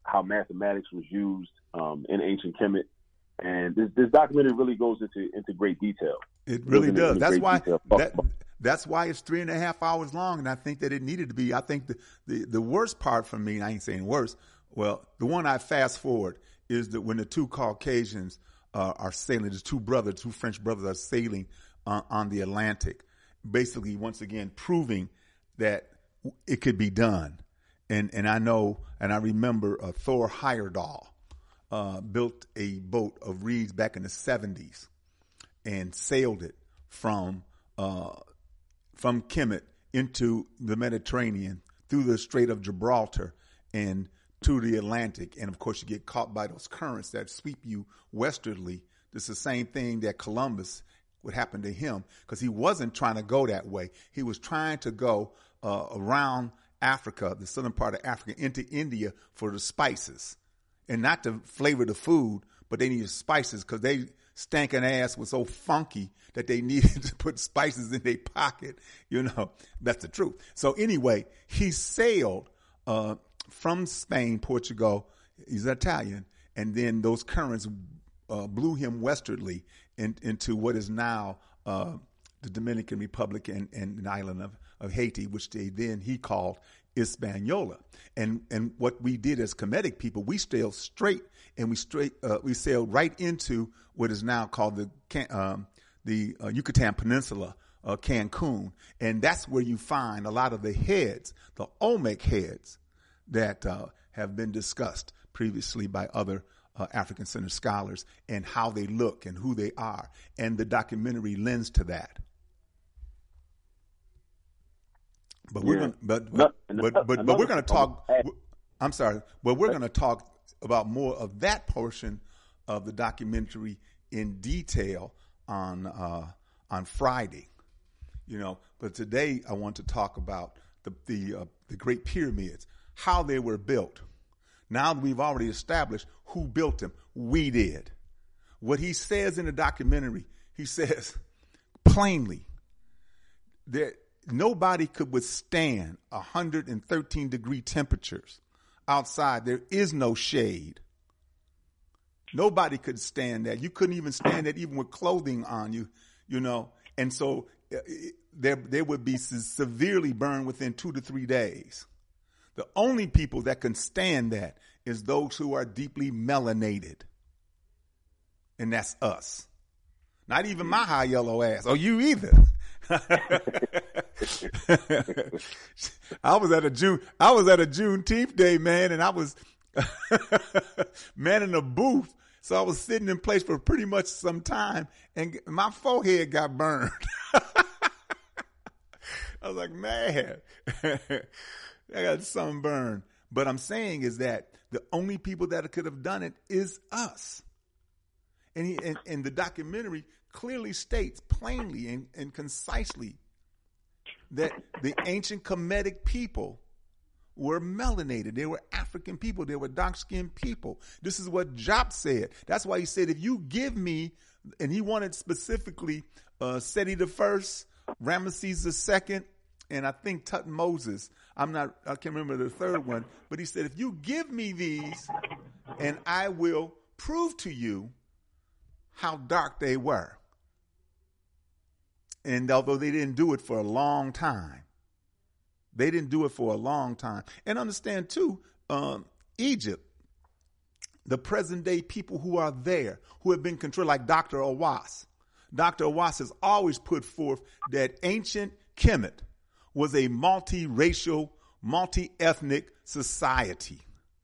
how mathematics was used in ancient Kemet. And this documentary really goes into great detail. It really does. That's why it's 3.5 hours long, and I think that it needed to be. I think the worst part for me, I ain't saying worse, well, the one I fast forward is that when the two Caucasians are sailing, the two French brothers are sailing on the Atlantic, basically once again proving that it could be done. And I know, and I remember Thor Heyerdahl built a boat of reeds back in the 70s and sailed it from Kemet into the Mediterranean through the Strait of Gibraltar and to the Atlantic. And of course, you get caught by those currents that sweep you westerly. It's the same thing that Columbus would happen to him, because he wasn't trying to go that way. He was trying to go around Africa, the southern part of Africa, into India for the spices. And not to flavor the food, but they needed spices because they stinking ass was so funky that they needed to put spices in their pocket. That's the truth. So anyway, he sailed from Spain, Portugal. He's Italian. And then those currents blew him westwardly into what is now the Dominican Republic and the island of Haiti, which he called Hispaniola. And what we did as Kemetic people, we sailed straight, and we sailed right into what is now called the Yucatan Peninsula, Cancun. And that's where you find a lot of the heads, the Olmec heads that have been discussed previously by other African-centered scholars, and how they look and who they are. And the documentary lends to that. But we're going to talk. I'm sorry, but we're going to talk about more of that portion of the documentary in detail on Friday. But today I want to talk about the Great Pyramids, how they were built. Now that we've already established who built them, we did. What he says in the documentary, he says plainly that nobody could withstand 113-degree temperatures outside. There is no shade. Nobody could stand that. You couldn't even stand that even with clothing on you, And so they would be severely burned within 2 to 3 days. The only people that can stand that is those who are deeply melanated. And that's us. Not even my high yellow ass. Or you either. I was at a Juneteenth day, man, and I was manning a booth. So I was sitting in place for pretty much some time, and my forehead got burned. I was like, man, I got sunburned. But I'm saying is that the only people that could have done it is us. And the documentary clearly states plainly and concisely that the ancient Kemetic people were melanated. They were African people. They were dark-skinned people. This is what Jop said. That's why he said, if you give me, and he wanted specifically Seti I, Ramesses II, and I think Tutmosis. I can't remember the third one, but he said, if you give me these, and I will prove to you how dark they were. And although they didn't do it for a long time, And understand too, Egypt, the present day people who are there, who have been controlled, like Dr. Awas. Dr. Awas has always put forth that ancient Kemet was a multiracial, multi-ethnic society.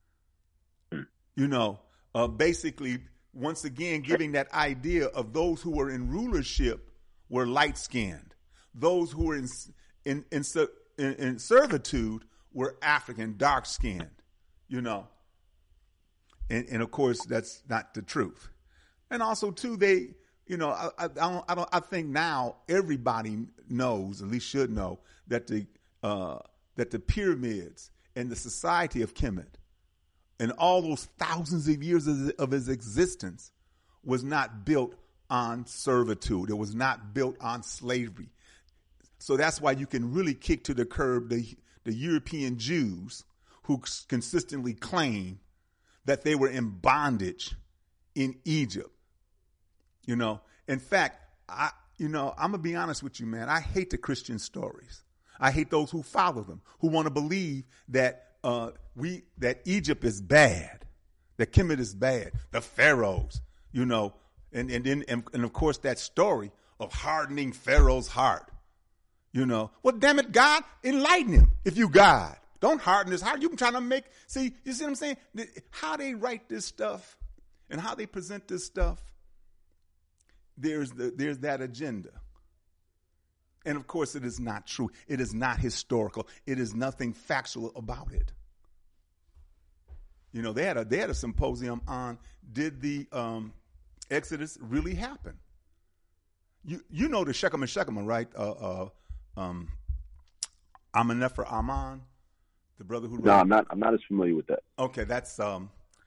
Basically, once again, giving that idea of those who were in rulership were light-skinned. Those who were in servitude were African, dark-skinned, And of course, that's not the truth. And also, too, they, I think now everybody knows, at least should know, that the pyramids and the society of Kemet and all those thousands of years of its existence was not built on servitude. It was not built on slavery. So that's why you can really kick to the curb the European Jews who consistently claim that they were in bondage in Egypt. You know, in fact, I'm going to be honest with you, man. I hate the Christian stories. I hate those who follow them, who want to believe that that Egypt is bad, that Kemet is bad, the pharaohs, you know, and of course that story of hardening Pharaoh's heart. You know, well, damn it, God, enlighten him if you God. Don't harden his heart. You can try to you see what I'm saying? How they write this stuff and how they present this stuff, there's that agenda. And of course, it is not true. It is not historical. It is nothing factual about it. You know, they had a symposium on, did the Exodus really happen? You know the Shechem and Shechem, right? Amenephar Aman, the brother who wrote. No, I'm not as familiar with that. Okay, that's the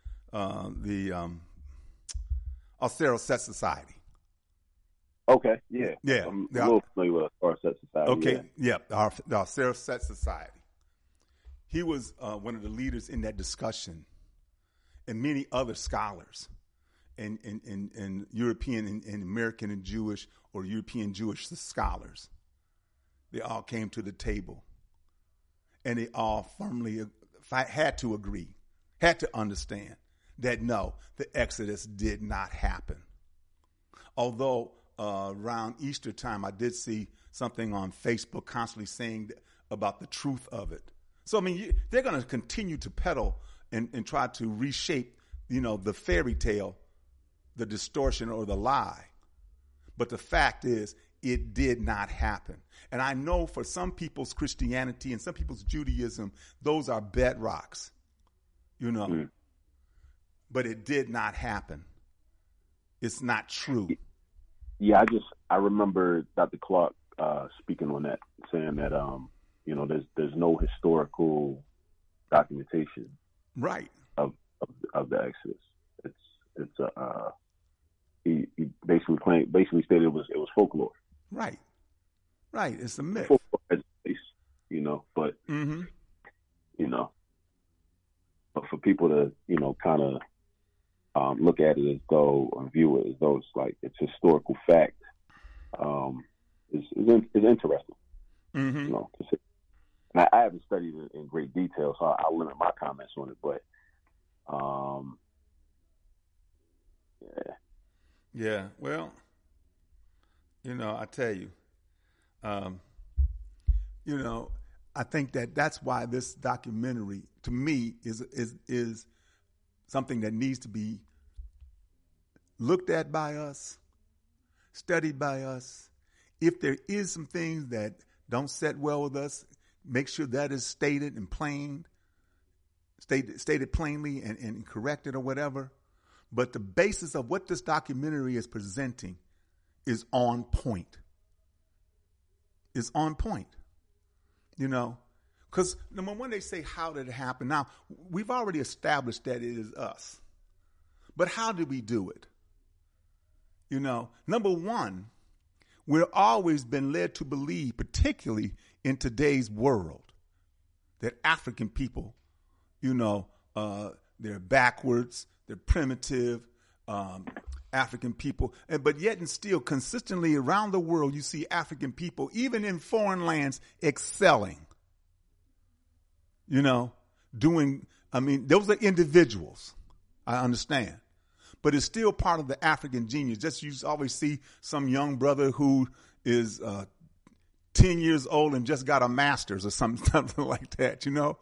Auxerro Set Society. Okay, yeah. I'm Yeah. a little familiar with Auxerro Set Society. Okay, yeah, the Auxerro Set Society. He was one of the leaders in that discussion, and many other scholars, and European and American and Jewish or European Jewish scholars. They all came to the table, and they all firmly had to agree, had to understand that no, the Exodus did not happen. Although around Easter time, I did see something on Facebook constantly saying about the truth of it. So, I mean, they're going to continue to peddle and try to reshape, you know, the fairy tale, the distortion or the lie. But the fact is, it did not happen. And I know for some people's Christianity and some people's Judaism, those are bedrocks, you know. Mm. But it did not happen. It's not true. Yeah, I remember Dr. Clark speaking on that, saying that you know, there's no historical documentation, right, of the Exodus. He basically stated it was folklore. Right. It's a myth. Folklore as a base, you know, but mm-hmm. you know, but for people to, you know, kind of look at it as though, or view it as though it's like it's historical fact, is interesting. Mm-hmm. You know, and I haven't studied it in great detail, so I'll limit my comments on it. But yeah. Well, you know, I tell you, you know, I think that's why this documentary, to me, is something that needs to be looked at by us, studied by us. If there is some things that don't set well with us, make sure that is stated and stated plainly and corrected or whatever. But the basis of what this documentary is presenting is on point. It's on point. You know, because number one, they say, how did it happen? Now, we've already established that it is us. But how did we do it? You know, number one, we've always been led to believe, particularly in today's world, that African people, you know, they're backwards, they're primitive, African people. But yet and still, consistently around the world, you see African people, even in foreign lands, excelling. You know, those are individuals, I understand. But it's still part of the African genius. Just you always see some young brother who is 10 years old and just got a master's or something like that, you know,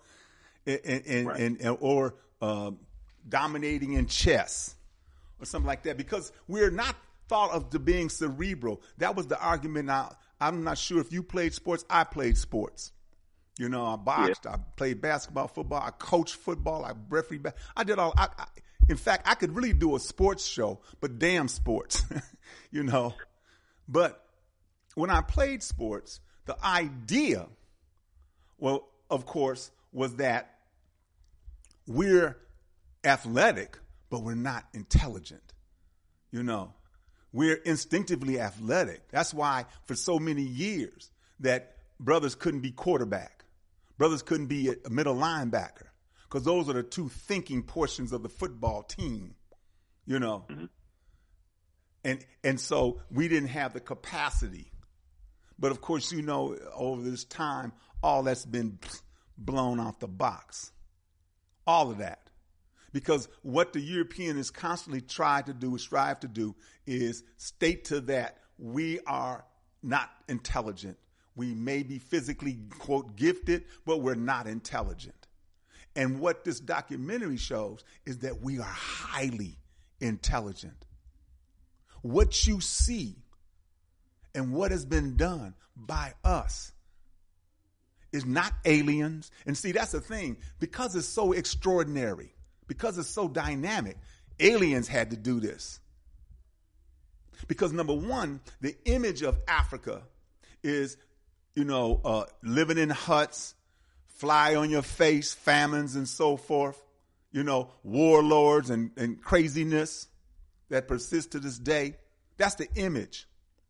or dominating in chess or something like that, because we're not thought of to being cerebral. That was the argument. Now, I'm not sure if you played sports. I played sports. You know, I boxed, yeah. I played basketball, football, I coached football, I refereed. I did all. In fact, I could really do a sports show, but damn sports, you know. But when I played sports, the idea, well, of course, was that we're athletic, but we're not intelligent. You know, we're instinctively athletic. That's why for so many years that brothers couldn't be quarterback. Brothers couldn't be a middle linebacker because those are the two thinking portions of the football team, you know. Mm-hmm. And so we didn't have the capacity. But, of course, you know, over this time, all that's been blown out the box. All of that. Because what the European has constantly strive to do is state to that we are not intelligent. We may be physically, quote, gifted, but we're not intelligent. And what this documentary shows is that we are highly intelligent. What you see and what has been done by us is not aliens. And see, that's the thing. Because it's so extraordinary, because it's so dynamic, aliens had to do this. Because number one, the image of Africa is, you know, living in huts, fly on your face, famines and so forth, you know, warlords and craziness that persists to this day. That's the image,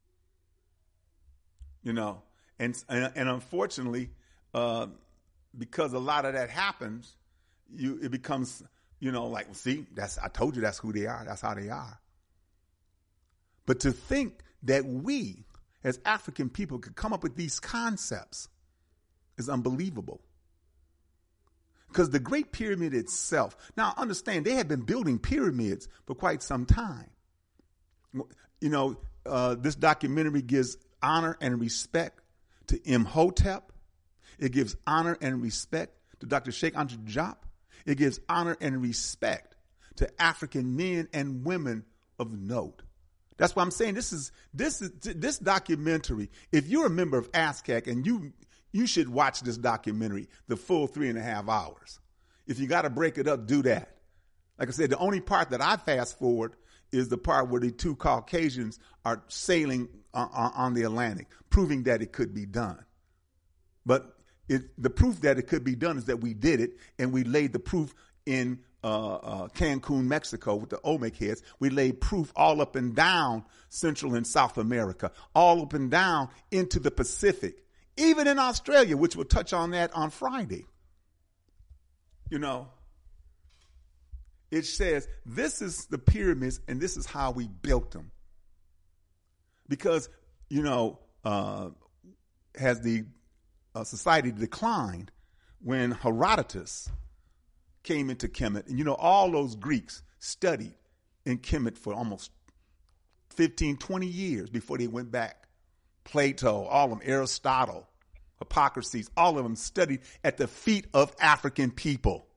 you know, and unfortunately, because a lot of that happens, it becomes, you know, like, see, I told you that's who they are. That's how they are. But to think that we, as African people, could come up with these concepts is unbelievable. Because the Great Pyramid itself, now understand, they had been building pyramids for quite some time. You know, this documentary gives honor and respect to Imhotep. It gives honor and respect to Dr. Sheikh Anta Diop. It gives honor and respect to African men and women of note. That's why I'm saying this documentary. If you're a member of ASCAC, and you should watch this documentary, the full 3.5 hours. If you got to break it up, do that. Like I said, the only part that I fast forward is the part where the two Caucasians are sailing on the Atlantic, proving that it could be done. But the proof that it could be done is that we did it, and we laid the proof in Cancun, Mexico, with the Olmec heads. We laid proof all up and down Central and South America, all up and down into the Pacific, even in Australia, which we'll touch on that on Friday. You know, it says this is the pyramids and this is how we built them. Because, you know, has the society declined when Herodotus came into Kemet. And, you know, all those Greeks studied in Kemet for almost 15, 20 years before they went back. Plato, all of them, Aristotle, Hippocrates, all of them studied at the feet of African people.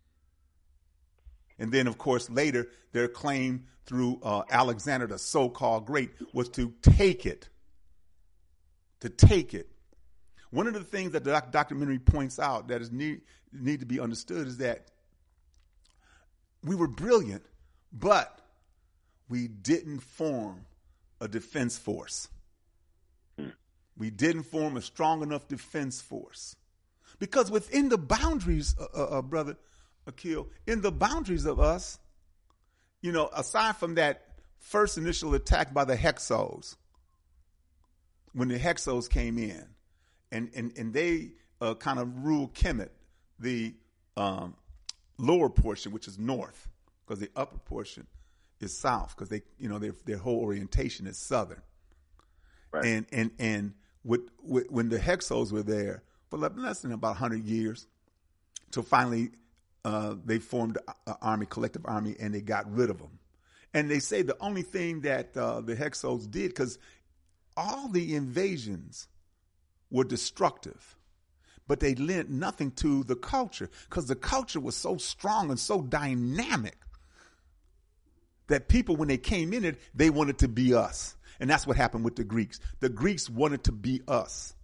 And then, of course, later, their claim through Alexander, the so-called great, was to take it. To take it. One of the things that the documentary points out that is need to be understood is that we were brilliant, but we didn't form a defense force. We didn't form a strong enough defense force. Because within the boundaries, Brother Akil, in the boundaries of us, you know, aside from that first initial attack by the Hyksos, when the Hyksos came in, and they kind of ruled Kemet, the lower portion, which is north, because the upper portion is south, because they, you know, their whole orientation is southern. Right. And when the Hyksos were there for less than about 100 years, till finally they formed an army, collective army, and they got rid of them. And they say the only thing that the Hyksos did, because all the invasions were destructive, but they lent nothing to the culture, because the culture was so strong and so dynamic that people, when they came in it, they wanted to be us. And that's what happened with the Greeks. The Greeks wanted to be us.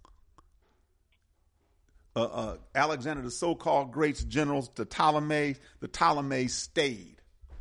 Alexander, the so-called great generals, the Ptolemies stayed.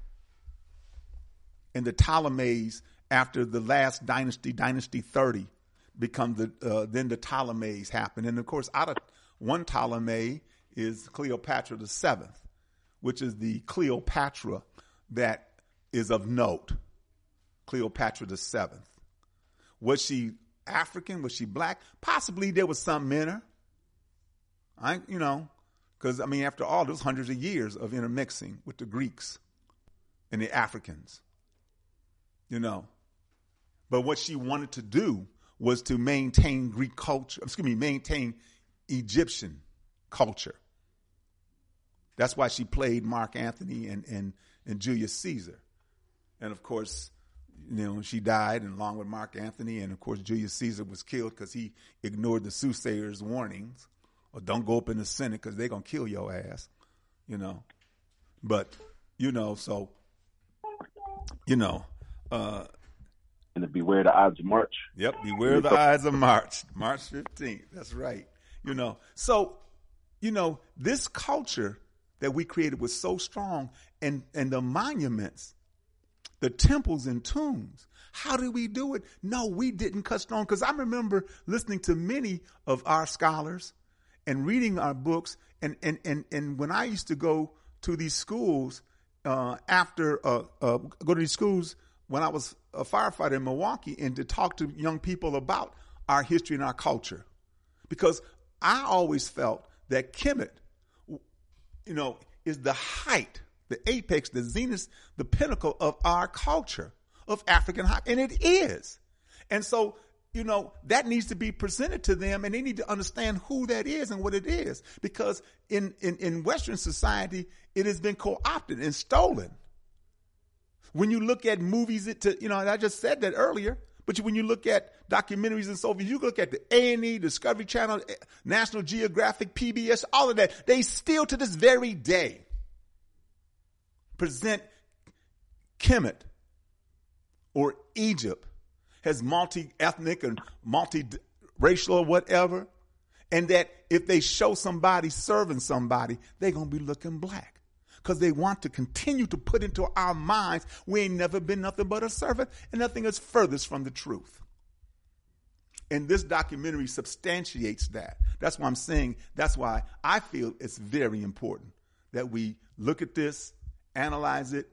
And the Ptolemies, after the last dynasty, Dynasty 30, become then the Ptolemies happen. And of course, out of one Ptolemy is Cleopatra the Seventh, which is the Cleopatra that is of note. Cleopatra the Seventh. Was she African? Was she black? Possibly there was something in her. Because, I mean, after all, there's hundreds of years of intermixing with the Greeks and the Africans, you know. But what she wanted to do was to maintain maintain Egyptian culture. That's why she played Mark Antony and Julius Caesar. And, of course, you know, she died, and along with Mark Antony, and, of course, Julius Caesar was killed because he ignored the soothsayers' warnings. Or don't go up in the Senate because they're going to kill your ass, you know. But, you know, so, you know. And to beware the Ides of March. Yep, beware the Ides of March. March 15th. That's right. You know, so, you know, this culture that we created was so strong, and the monuments, the temples and tombs. How did we do it? No, we didn't cut stone. Because I remember listening to many of our scholars and reading our books, and when I used to go to these schools go to these schools when I was a firefighter in Milwaukee, and to talk to young people about our history and our culture, because I always felt that Kemet, you know, is the height, the apex, the zenith, the pinnacle of our culture of African hockey, and it is, and so. You know, that needs to be presented to them, and they need to understand who that is and what it is. Because in Western society, it has been co-opted and stolen. When you look at movies, and I just said that earlier, but when you look at documentaries and so forth, you look at the A&E, Discovery Channel, National Geographic, PBS, all of that, they still to this very day present Kemet or Egypt as multi-ethnic and multi-racial or whatever, and that if they show somebody serving somebody, they're going to be looking black, because they want to continue to put into our minds we ain't never been nothing but a servant, and nothing is furthest from the truth. And this documentary substantiates that. That's why I'm saying, that's why I feel it's very important that we look at this, analyze it,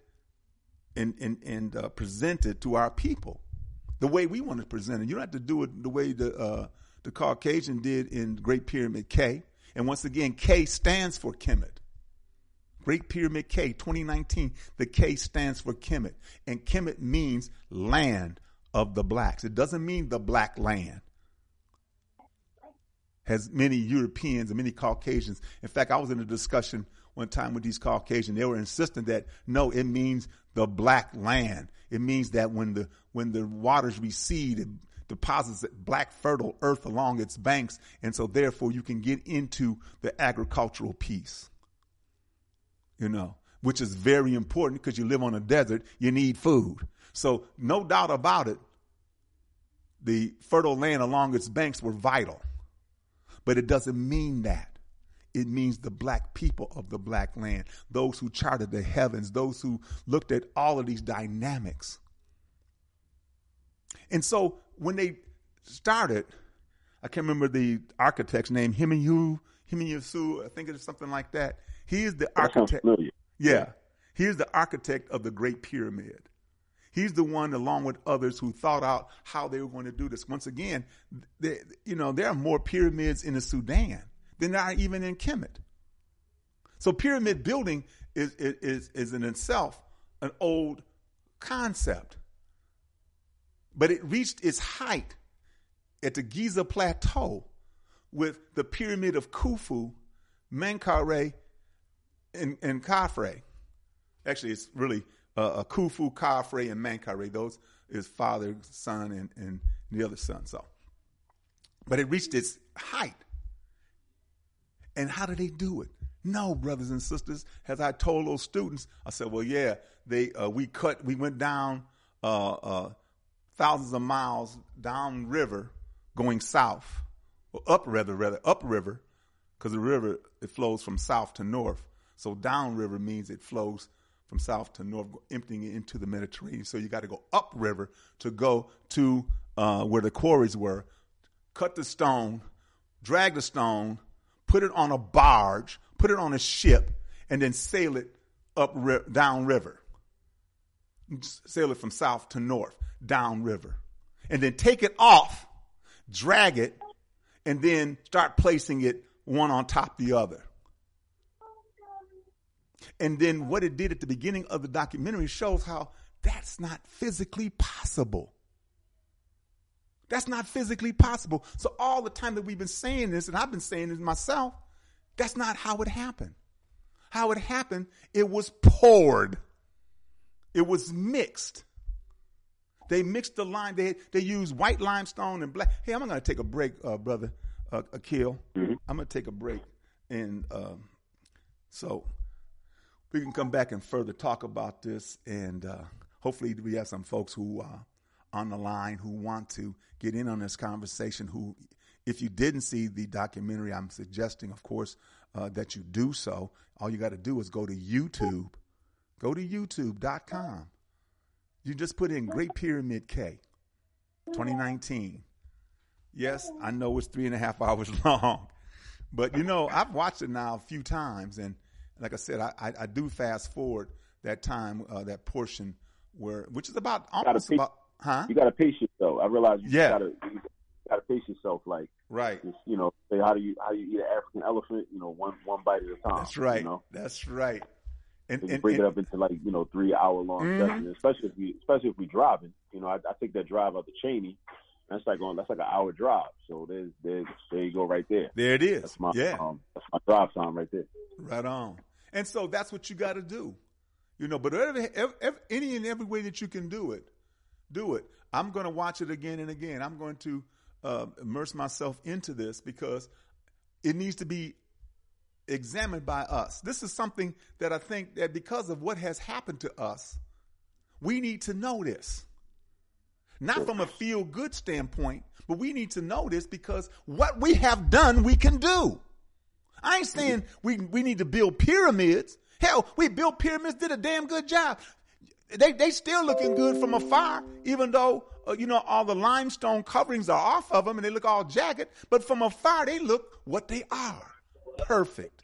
and present it to our people the way we want to present it. You don't have to do it the way the Caucasian did in Great Pyramid K. And once again, K stands for Kemet. Great Pyramid K, 2019, the K stands for Kemet. And Kemet means land of the blacks. It doesn't mean the black land. Has many Europeans and many Caucasians. In fact, I was in a discussion one time with these Caucasians. They were insisting that, no, it means the black land. It means that when the waters recede, it deposits black fertile earth along its banks, and so therefore you can get into the agricultural piece, you know, which is very important because you live on a desert, you need food. So no doubt about it, the fertile land along its banks were vital, but it doesn't mean that. It means the black people of the black land, those who charted the heavens, those who looked at all of these dynamics. And so when they started, I can't remember the architect's name, Hemiyu Su, I think it is something like that. He is the architect. Yeah. He is the architect of the Great Pyramid. He's the one, along with others, who thought out how they were going to do this. Once again, there are more pyramids in the Sudan than there are even in Kemet. So pyramid building is in itself an old concept. But it reached its height at the Giza Plateau with the pyramid of Khufu, Menkaure, and Khafre. Actually, it's really Khufu, Khafre, and Menkaure. Those is father, son, and the other son. So, but it reached its height. And how did they do it? No, brothers and sisters, as I told those students, I said, well, yeah, we went down thousands of miles downriver going south, or upriver, because the river, it flows from south to north. So downriver means it flows from south to north, emptying it into the Mediterranean. So you got to go upriver to go to where the quarries were, cut the stone, drag the stone, put it on a barge, put it on a ship, and then sail it downriver. Sail it from south to north, downriver. And then take it off, drag it, and then start placing it one on top of the other. And then what it did at the beginning of the documentary shows how that's not physically possible. That's not physically possible. So all the time that we've been saying this, and I've been saying this myself, that's not how it happened. How it happened, it was poured. It was mixed. They mixed the lime. They used white limestone and black. Hey, I'm going to take a break, brother Akil. Mm-hmm. I'm going to take a break. And so we can come back and further talk about this. And hopefully we have some folks who are on the line who want to get in on this conversation, who, if you didn't see the documentary, I'm suggesting, of course, that you do so. All you got to do is go to YouTube. Go to youtube.com. You just put in Great Pyramid K 2019. Yes, I know it's 3.5 hours long, but I've watched it now a few times, and like I said, I do fast forward that time, that portion which is about almost about, huh? You got to pace yourself. I realize you got to pace yourself, like right. Just, say how do you eat an African elephant? One bite at a time. That's right. That's right. And break it up into 3 hour long sessions, especially if we driving. I take that drive out to Cheney. That's like an hour drive. So there you go right there. There it is. That's my drive time right there. Right on. And so that's what you got to do. But any and every way that you can do it. I'm going to watch it again and again. I'm going to immerse myself into this because it needs to be examined by us. This is something that I think that because of what has happened to us, we need to know this. Not from a feel-good standpoint, but we need to know this because what we have done, we can do. I ain't saying we need to build pyramids. Hell, we built pyramids, did a damn good job. They still looking good from afar, even though, all the limestone coverings are off of them and they look all jagged. But from afar, they look what they are. Perfect.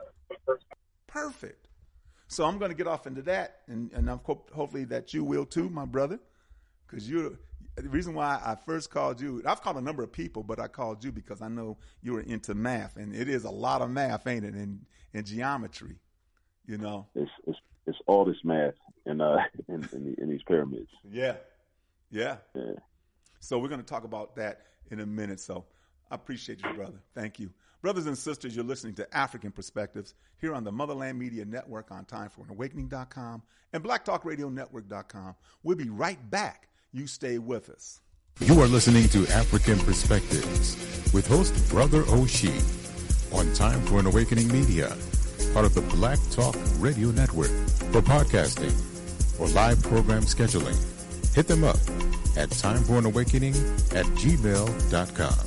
So I'm going to get off into that, and hopefully that you will too, my brother, because you're the reason why I first called you. I've called a number of people, but I called you because I know you were into math, and it is a lot of math, ain't it, in geometry, It's all this math in these pyramids. Yeah. So we're going to talk about that in a minute. So I appreciate you, brother. Thank you. Brothers and sisters, you're listening to African Perspectives here on the Motherland Media Network on TimeForAnAwakening.com and BlackTalkRadioNetwork.com. We'll be right back. You stay with us. You are listening to African Perspectives with host Brother Oshie on Time for an Awakening Media, part of the Black Talk Radio Network. For podcasting or live program scheduling, hit them up at timeforanawakening@gmail.com.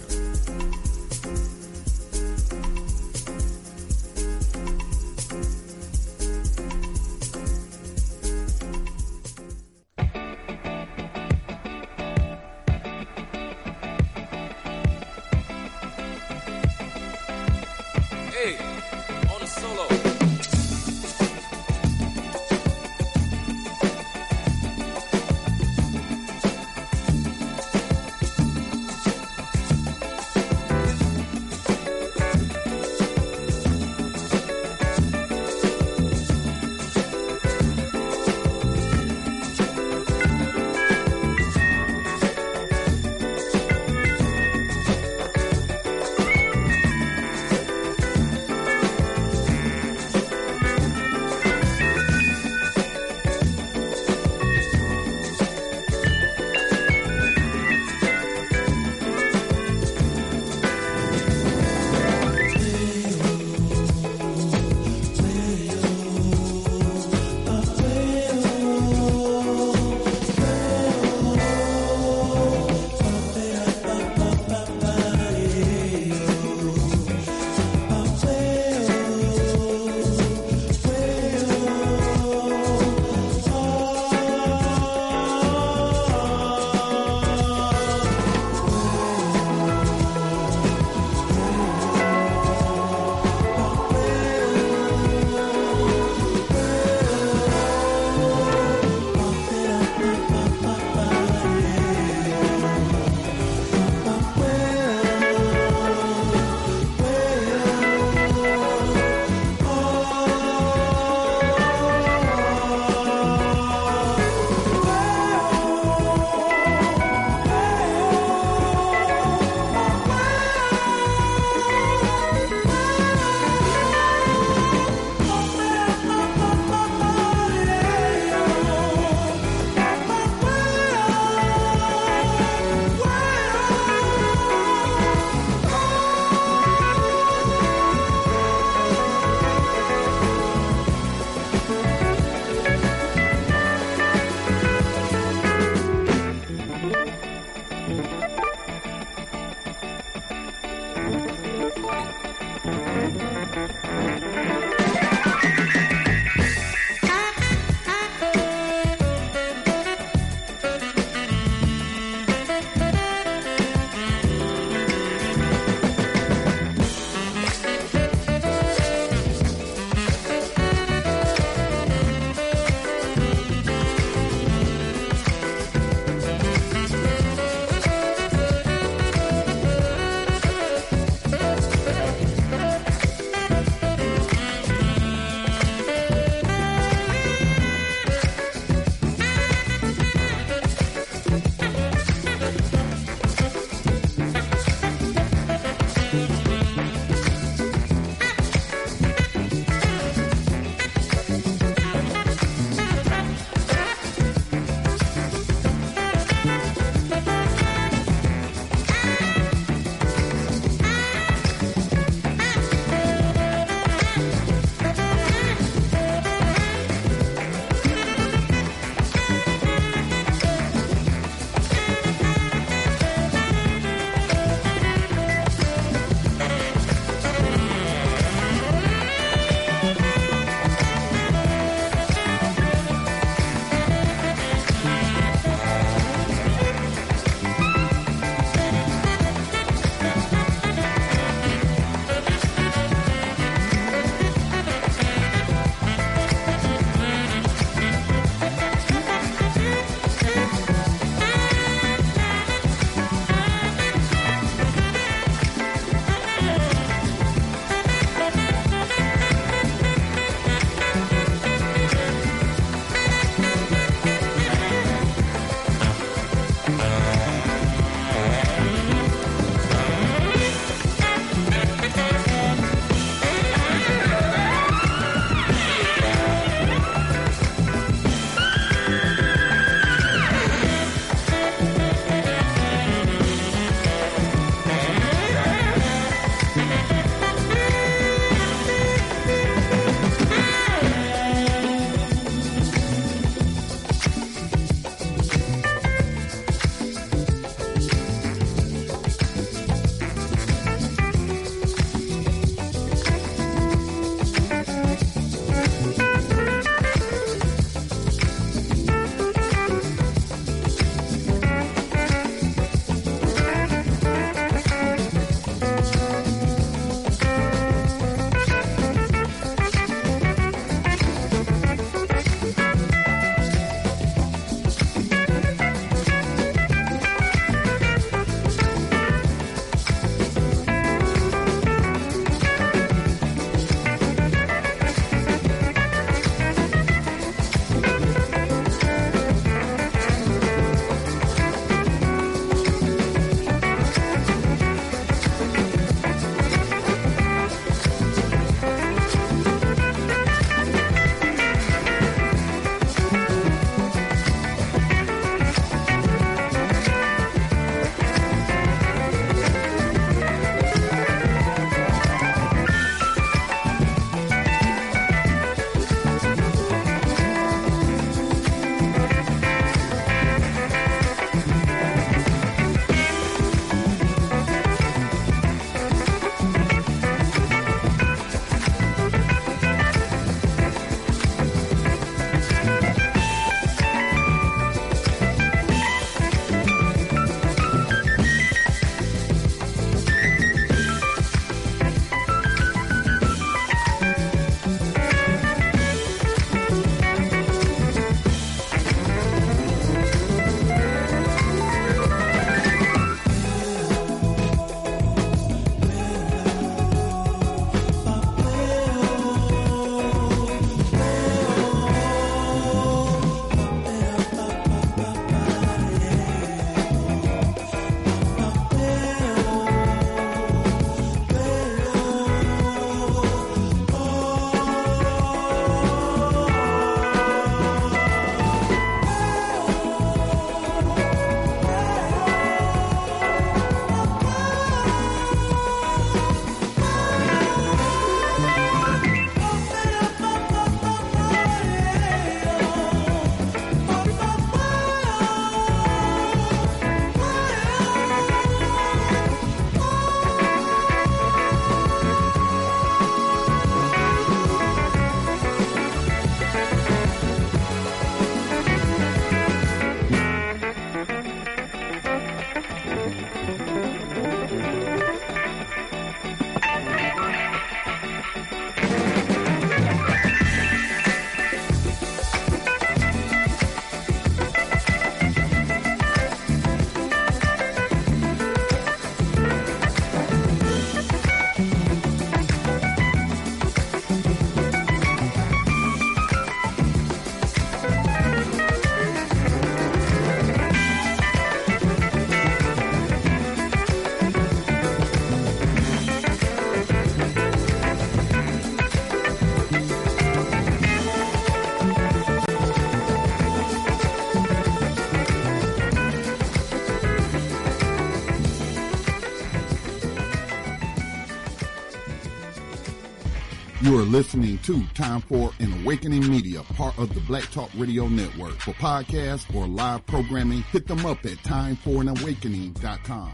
You are listening to Time for an Awakening Media, part of the Black Talk Radio Network. For podcasts or live programming, hit them up at timeforanawakening.com.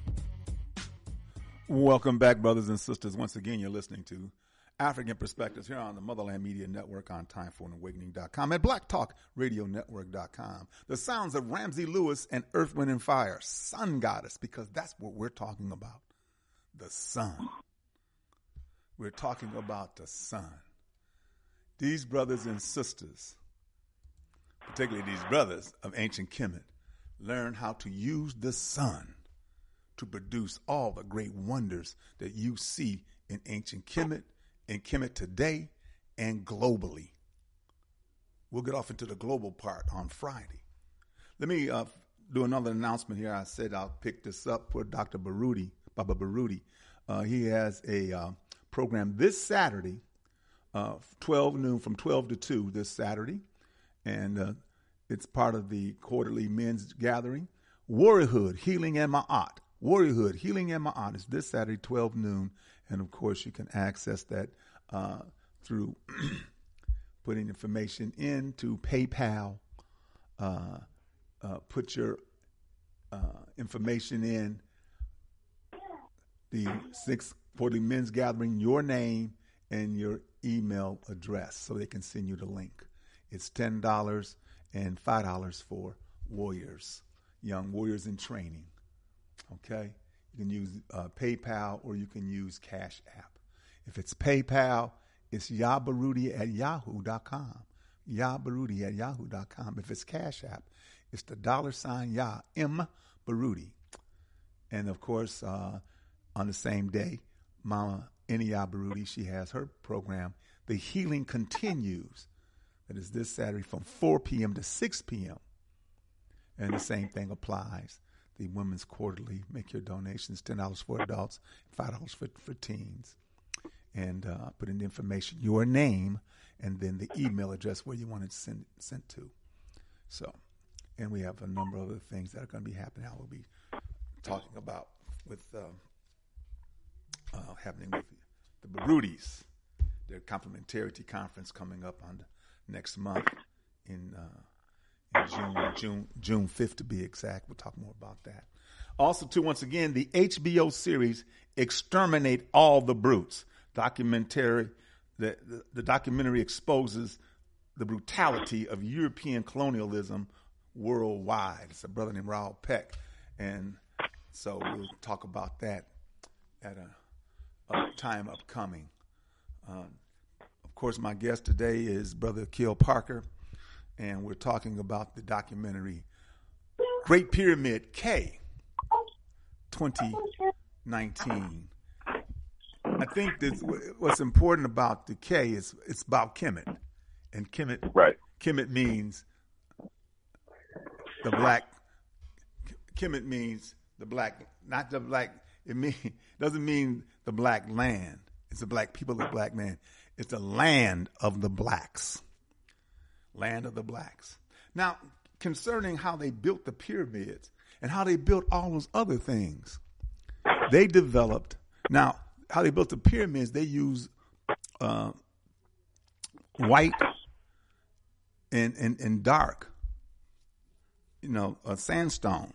Welcome back, brothers and sisters. Once again, you're listening to African Perspectives here on the Motherland Media Network on timeforanawakening.com and blacktalkradionetwork.com. The sounds of Ramsey Lewis and Earth, Wind, and Fire, Sun Goddess, because that's what we're talking about, the sun. We're talking about the sun. These brothers and sisters, particularly these brothers of ancient Kemet, learn how to use the sun to produce all the great wonders that you see in ancient Kemet, in Kemet today, and globally. We'll get off into the global part on Friday. Let me do another announcement here. I said I'll pick this up for Dr. Baruti, Baba Baruti. He has a program this Saturday, 12 noon, from 12 to 2 this Saturday. And it's part of the quarterly men's gathering. Warriorhood, Healing and Ma'at. Warriorhood, Healing and Ma'at is this Saturday, 12 noon. And, of course, you can access that through putting information into PayPal. Put your information in the 6th quarterly men's gathering, your name and your email address so they can send you the link. It's $10 and $5 for warriors, young warriors in training. Okay? You can use PayPal or you can use Cash App. If it's PayPal, it's yabaruti@yahoo.com. Yabaruti@yahoo.com. If it's Cash App, it's the $ Yah, M Baruti. And, of course, on the same day, Mama Enia Baruti, she has her program, The Healing Continues. That is this Saturday from 4 p.m. to 6 p.m. And the same thing applies. The Women's Quarterly, make your donations, $10 for adults, $5 for teens. And put in the information, your name, and then the email address where you want it sent to. So, and we have a number of other things that are going to be happening. I will be talking about with happening with the Barutis, their complementarity conference coming up on the next month in June 5th to be exact. We'll talk more about that. Also, too, once again, the HBO series Exterminate All the Brutes documentary. The documentary exposes the brutality of European colonialism worldwide. It's a brother named Raoul Peck, and so we'll talk about that at a time upcoming. Of course, my guest today is Brother Akil Parker, and we're talking about the documentary Great Pyramid K 2019. I think that what's important about the K is it's about Kemet, and Kemet, right. Kemet means the black. Kemet means the black, not the black. It doesn't mean the black land. It's the black people, the black man. It's the land of the blacks. Land of the blacks. Now, concerning how they built the pyramids and how they built all those other things, they developed. Now, how they built the pyramids, they use white and dark, sandstone,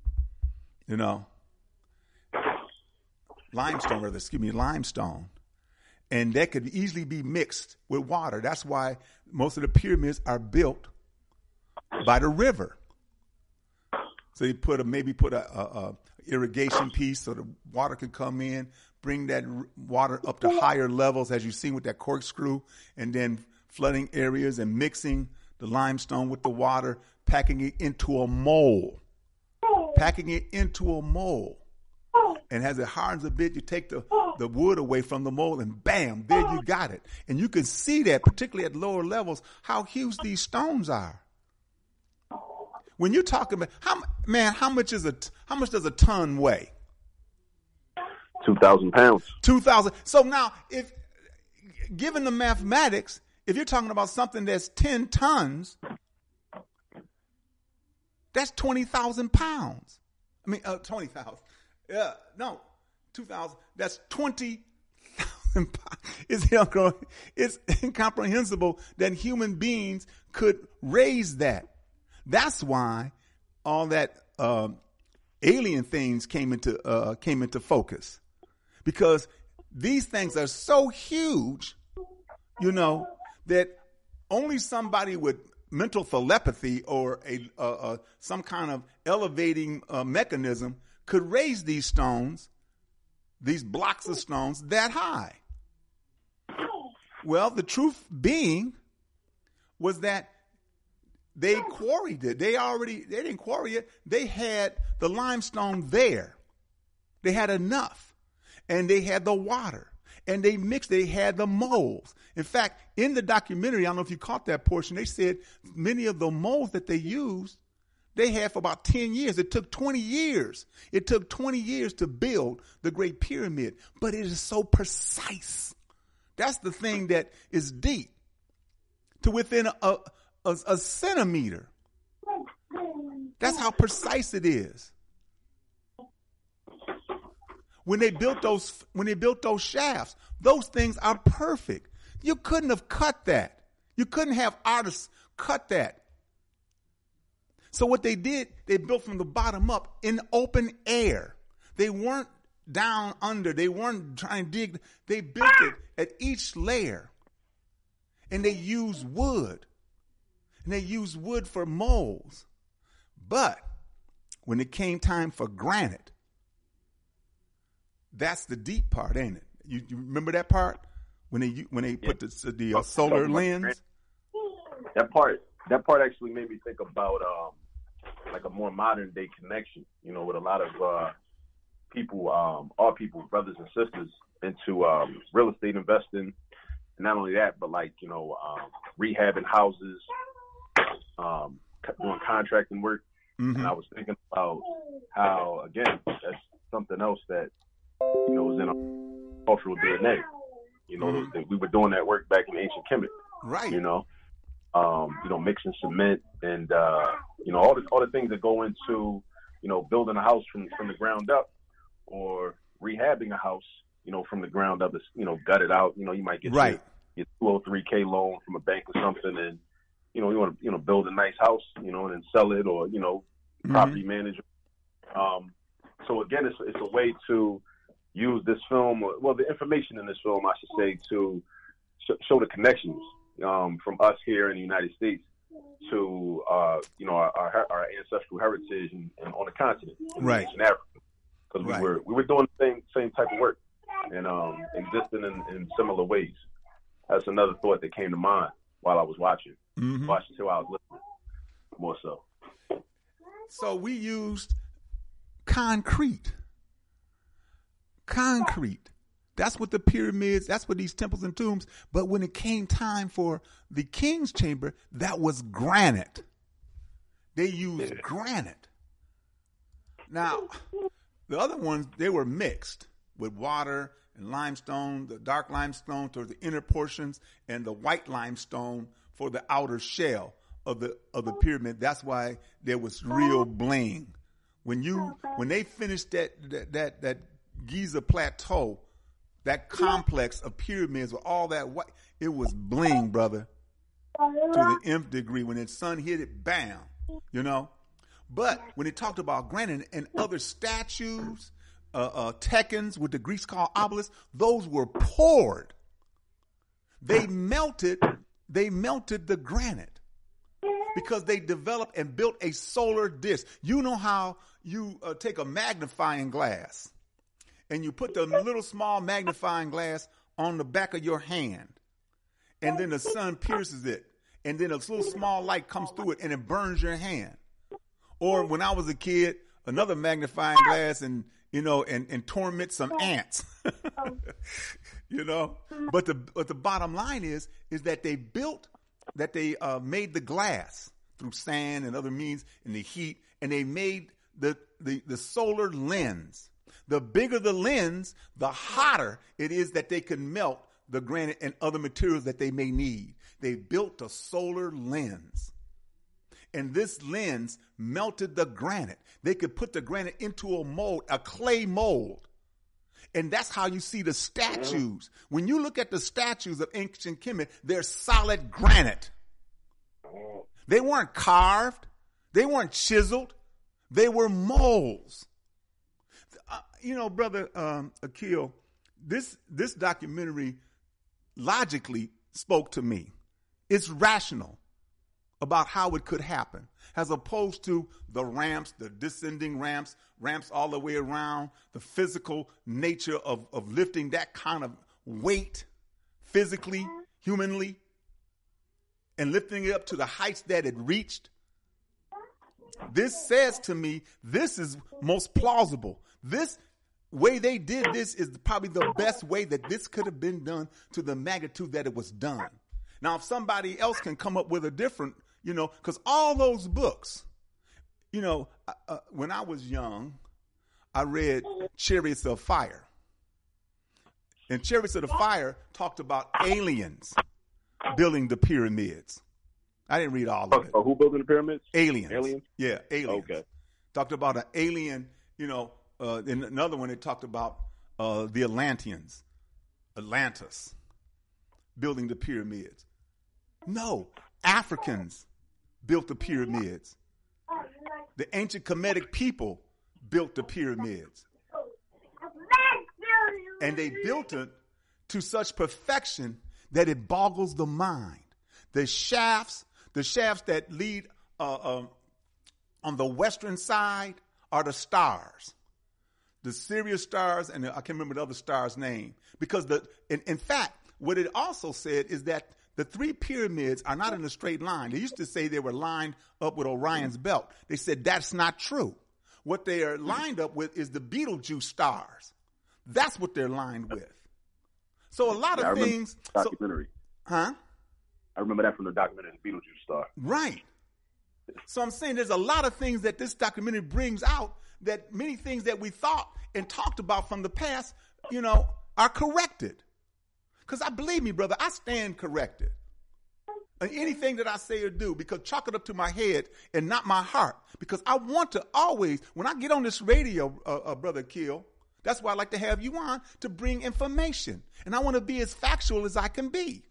limestone. And that could easily be mixed with water. That's why most of the pyramids are built by the river. So you maybe put a irrigation piece so the water could come in, bring that water up to higher levels, as you've seen with that corkscrew, and then flooding areas and mixing the limestone with the water, packing it into a mold. And as it hardens a bit, you take the wood away from the mold, and bam, there you got it. And you can see that, particularly at lower levels, how huge these stones are. When you're talking about how much does a ton weigh? 2,000 pounds. 2,000. So now, if given the mathematics, if you're talking about something that's 10 tons, that's 20,000 pounds. 20,000. Yeah, no, 2,000. That's 20,000 pounds. It's incomprehensible that human beings could raise that. That's why all that alien things came into focus, because these things are so huge, that only somebody with mental telepathy or some kind of elevating mechanism could raise these stones, these blocks of stones that high. Well, the truth being was that they quarried it. They didn't quarry it. They had the limestone there. They had enough. And they had the water. And they had the molds. In fact, in the documentary, I don't know if you caught that portion, they said many of the molds that they used, they had for about 10 years. It took 20 years. It took 20 years to build the Great Pyramid. But it is so precise. That's the thing that is deep. To within a centimeter. That's how precise it is. When they built those shafts, those things are perfect. You couldn't have cut that. You couldn't have artists cut that. So what they did, they built from the bottom up in open air. They weren't down under. They weren't trying to dig. They built it at each layer. And they used wood. And they used wood for molds. But when it came time for granite, that's the deep part, ain't it? You remember that part when they put the solar lens? That part actually made me think about like a more modern day connection. With a lot of people, our people, brothers and sisters, into real estate investing. And not only that, but rehabbing houses, doing contracting work. Mm-hmm. And I was thinking about how, again, that's something else that was in our cultural DNA. Mm-hmm. We were doing that work back in ancient Kemet. Right. Mixing cement and all the things that go into building a house from the ground up, or rehabbing a house from the ground up. Gut it out. You might get right. Your 203K loan from a bank or something, and you want to build a nice house, and then sell it, or property manager. So again, it's a way to use this film, the information in this film, I should say, to show the connections from us here in the United States to our ancestral heritage and on the continent, right? In Africa, because we were doing the same type of work and existing in similar ways. That's another thought that came to mind while I was watching. Mm-hmm. Watching till I was listening more so. So we used concrete. That's what the pyramids, that's what these temples and tombs. But when it came time for the king's chamber, that was granite. They used granite. Now, the other ones, they were mixed with water and limestone, the dark limestone towards the inner portions, and the white limestone for the outer shell of the pyramid. That's why there was real bling. When they finished that Giza plateau, that complex of pyramids with all that white, it was bling, brother, to the nth degree. When the sun hit it, bam, But when they talked about granite and other statues, tekens, what the Greeks call obelisks, those were poured. They melted the granite. because they developed and built a solar disk. You know how you take a magnifying glass and you put the little small magnifying glass on the back of your hand, and then the sun pierces it, and then a little small light comes through it and it burns your hand. Or when I was a kid, another magnifying glass and torment some ants. But the bottom line is that they made the glass through sand and other means and the heat, and they made the solar lens. The bigger the lens, the hotter it is that they can melt the granite and other materials that they may need. They built a solar lens. And this lens melted the granite. They could put the granite into a mold, a clay mold. And that's how you see the statues. When you look at the statues of ancient Kemet, they're solid granite. They weren't carved. They weren't chiseled. They were molds. Brother Akil, this documentary logically spoke to me. It's rational about how it could happen, as opposed to the ramps, the descending ramps all the way around, the physical nature of lifting that kind of weight physically, humanly, and lifting it up to the heights that it reached. This says to me, this is most plausible. This way they did this is probably the best way that this could have been done to the magnitude that it was done. Now, if somebody else can come up with a different, because all those books, when I was young, I read Chariots of Fire. And Chariots of the Fire talked about aliens building the pyramids. I didn't read all of it. Who building the pyramids? Aliens. Yeah, aliens. Okay. Talked about an alien, in another one it talked about the Atlanteans, Atlantis, building the pyramids. No, Africans built the pyramids. The ancient Kemetic people built the pyramids. And they built it to such perfection that it boggles the mind. The shafts that lead on the western side are the stars. The Sirius stars, and I can't remember the other star's name. Because in fact, what it also said is that the three pyramids are not in a straight line. They used to say they were lined up with Orion's belt. They said that's not true. What they are lined up with is the Betelgeuse stars. That's what they're lined with. So a lot of things. Documentary. I remember that from the documentary, the Betelgeuse star. Right. So I'm saying there's a lot of things that this documentary brings out, that many things that we thought and talked about from the past, are corrected. Because believe me, brother, I stand corrected. And anything that I say or do, because chalk it up to my head and not my heart. Because I want to always, when I get on this radio, Brother Kill, that's why I like to have you on, to bring information. And I want to be as factual as I can be.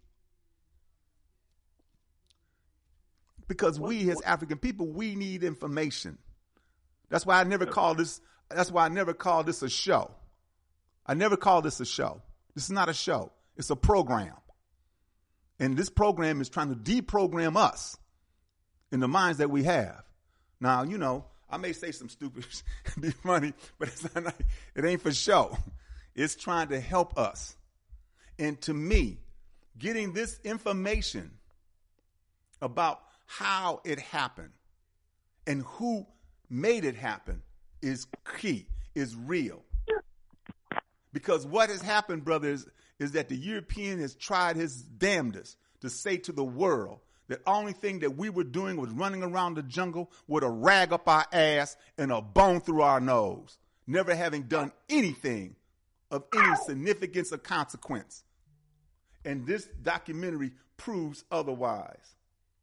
Because we as African people, we need information. That's why I never call this a show. I never call this a show. This is not a show. It's a program. And this program is trying to deprogram us in the minds that we have. Now, I may say some stupid, be funny, but it ain't for show. It's trying to help us. And to me, getting this information about how it happened and who made it happen is key, is real. Because what has happened, brothers, is that the European has tried his damnedest to say to the world that only thing that we were doing was running around the jungle with a rag up our ass and a bone through our nose, never having done anything of any significance or consequence. And this documentary proves otherwise.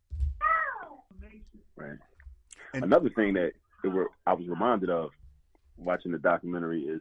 Right. And another thing that I was reminded of watching the documentary is,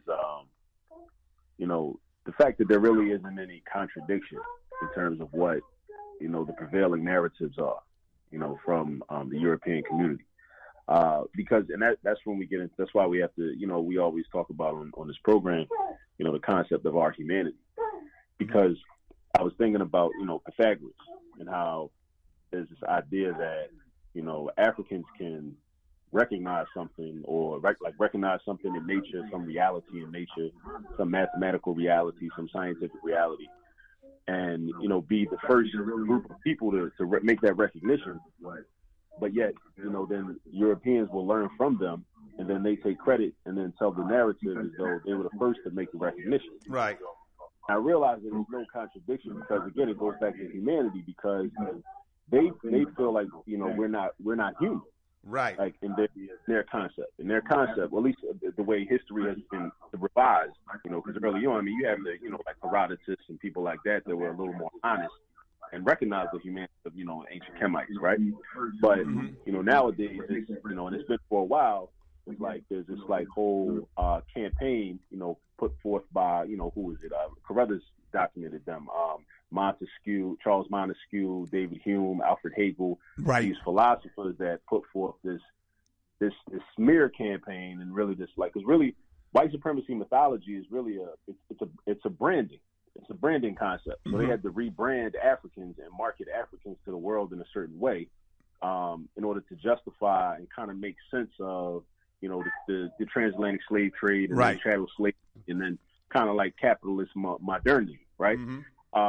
the fact that there really isn't any contradiction in terms of what, the prevailing narratives are, from the European community. Because that's when we get into, that's why we have to, we always talk about on this program, the concept of our humanity. Because I was thinking about, Pythagoras and how there's this idea that, Africans can recognize something or recognize something in nature, some reality in nature, some mathematical reality, some scientific reality, and be the first group of people to make that recognition. But yet, then Europeans will learn from them, and then they take credit and then tell the narrative as though they were the first to make the recognition. Right. I realize that there's no contradiction because, again, it goes back to humanity, because they feel like we're not human. Right. Like in their concept, well, at least the way history has been revised, because early on, you have like Herodotus and people like that were a little more honest and recognized the humanity of, ancient Kemites, right? But, nowadays, and it's been for a while, it's like there's this like whole campaign, put forth by, who is it? Carruthers documented them. Montesquieu, Charles Montesquieu, David Hume, Alfred Hegel, right. These philosophers that put forth this smear campaign, and really because really white supremacy mythology is really it's a branding concept. So they had to rebrand Africans and market Africans to the world in a certain way, in order to justify and kind of make sense of the transatlantic slave trade and right. the chattel slave, and then kind of like capitalist modernity, right? Mm-hmm.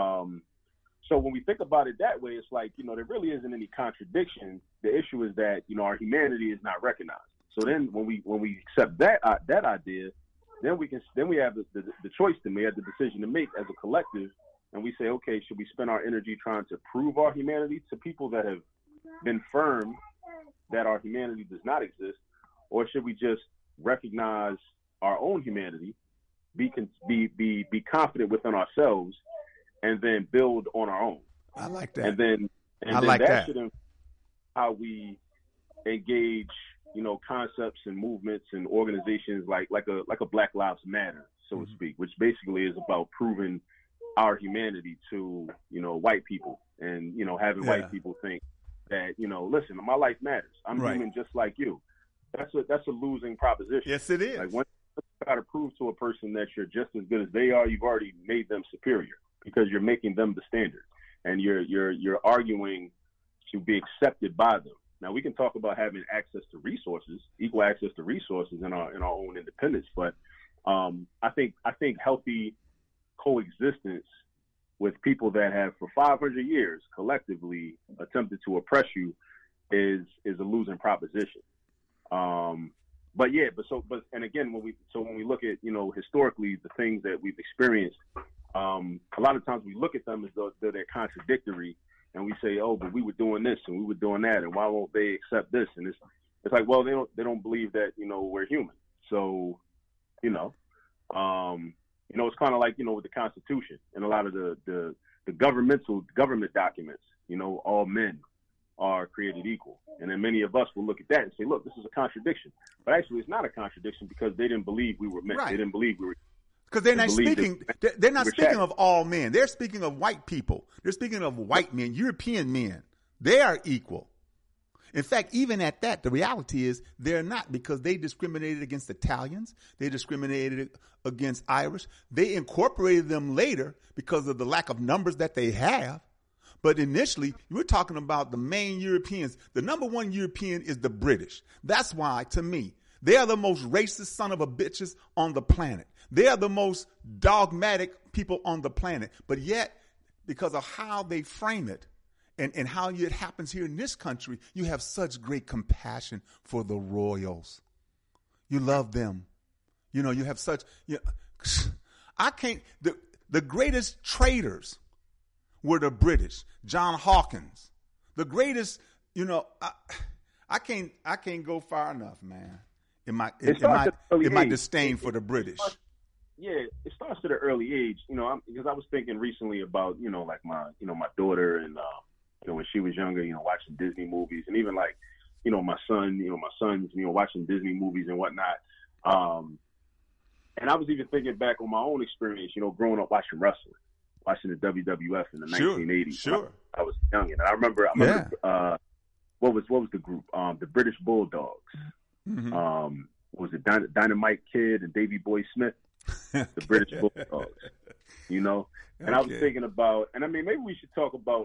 So when we think about it that way, it's like, there really isn't any contradiction. The issue is that, our humanity is not recognized. So then when we accept that idea, then we have the choice to make, the decision to make as a collective, and we say, okay, should we spend our energy trying to prove our humanity to people that have been firm that our humanity does not exist, or should we just recognize our own humanity, be confident within ourselves, and then build on our own? I like that. And then that should inform how we engage, concepts and movements and organizations like a Black Lives Matter, so to speak, which basically is about proving our humanity to, white people, and, having white people think that, listen, my life matters. I'm right. human just like you. That's a losing proposition. Yes, it is. Like, once you try to prove to a person that you're just as good as they are, you've already made them superior, because you're making them the standard, and you're arguing to be accepted by them. Now, we can talk about having access to resources, equal access to resources in our own independence, but I think healthy coexistence with people that have for 500 years collectively attempted to oppress you is a losing proposition. And again, when we look at, historically, the things that we've experienced, a lot of times we look at them as though they're contradictory, and we say, oh, but we were doing this and we were doing that, and why won't they accept this? And it's like, well, they don't believe that, we're human. So, it's kind of like, with the Constitution and a lot of the government documents, all men are created equal. And then many of us will look at that and say, look, this is a contradiction. But actually, it's not a contradiction, because they didn't believe we were men. Right. They didn't believe we were. Because they're not speaking of all men. They're speaking of white people. They're speaking of white men, European men. They are equal. In fact, even at that, the reality is they're not, because they discriminated against Italians. They discriminated against Irish. They incorporated them later because of the lack of numbers that they have. But initially, you were talking about the main Europeans. The number one European is the British. That's why, to me, they are the most racist son of a bitches on the planet. They are the most dogmatic people on the planet. But yet, because of how they frame it and how it happens here in this country, you have such great compassion for the royals. You love them. You have such, the greatest traitors were the British. John Hawkins. The greatest, I can't go far enough, man, in my disdain for the British. Yeah, it starts at an early age, because I was thinking recently about, like my daughter, and, when she was younger, watching Disney movies, and even like, my son's, watching Disney movies and whatnot. And I was even thinking back on my own experience, growing up watching wrestling, watching the WWF in the 1980s. Sure. I was young, and I remember, what was the group? The British Bulldogs. Mm-hmm. Was it Dynamite Kid and Davey Boy Smith? The British Bulldogs, And I was thinking about, and I mean, maybe we should talk about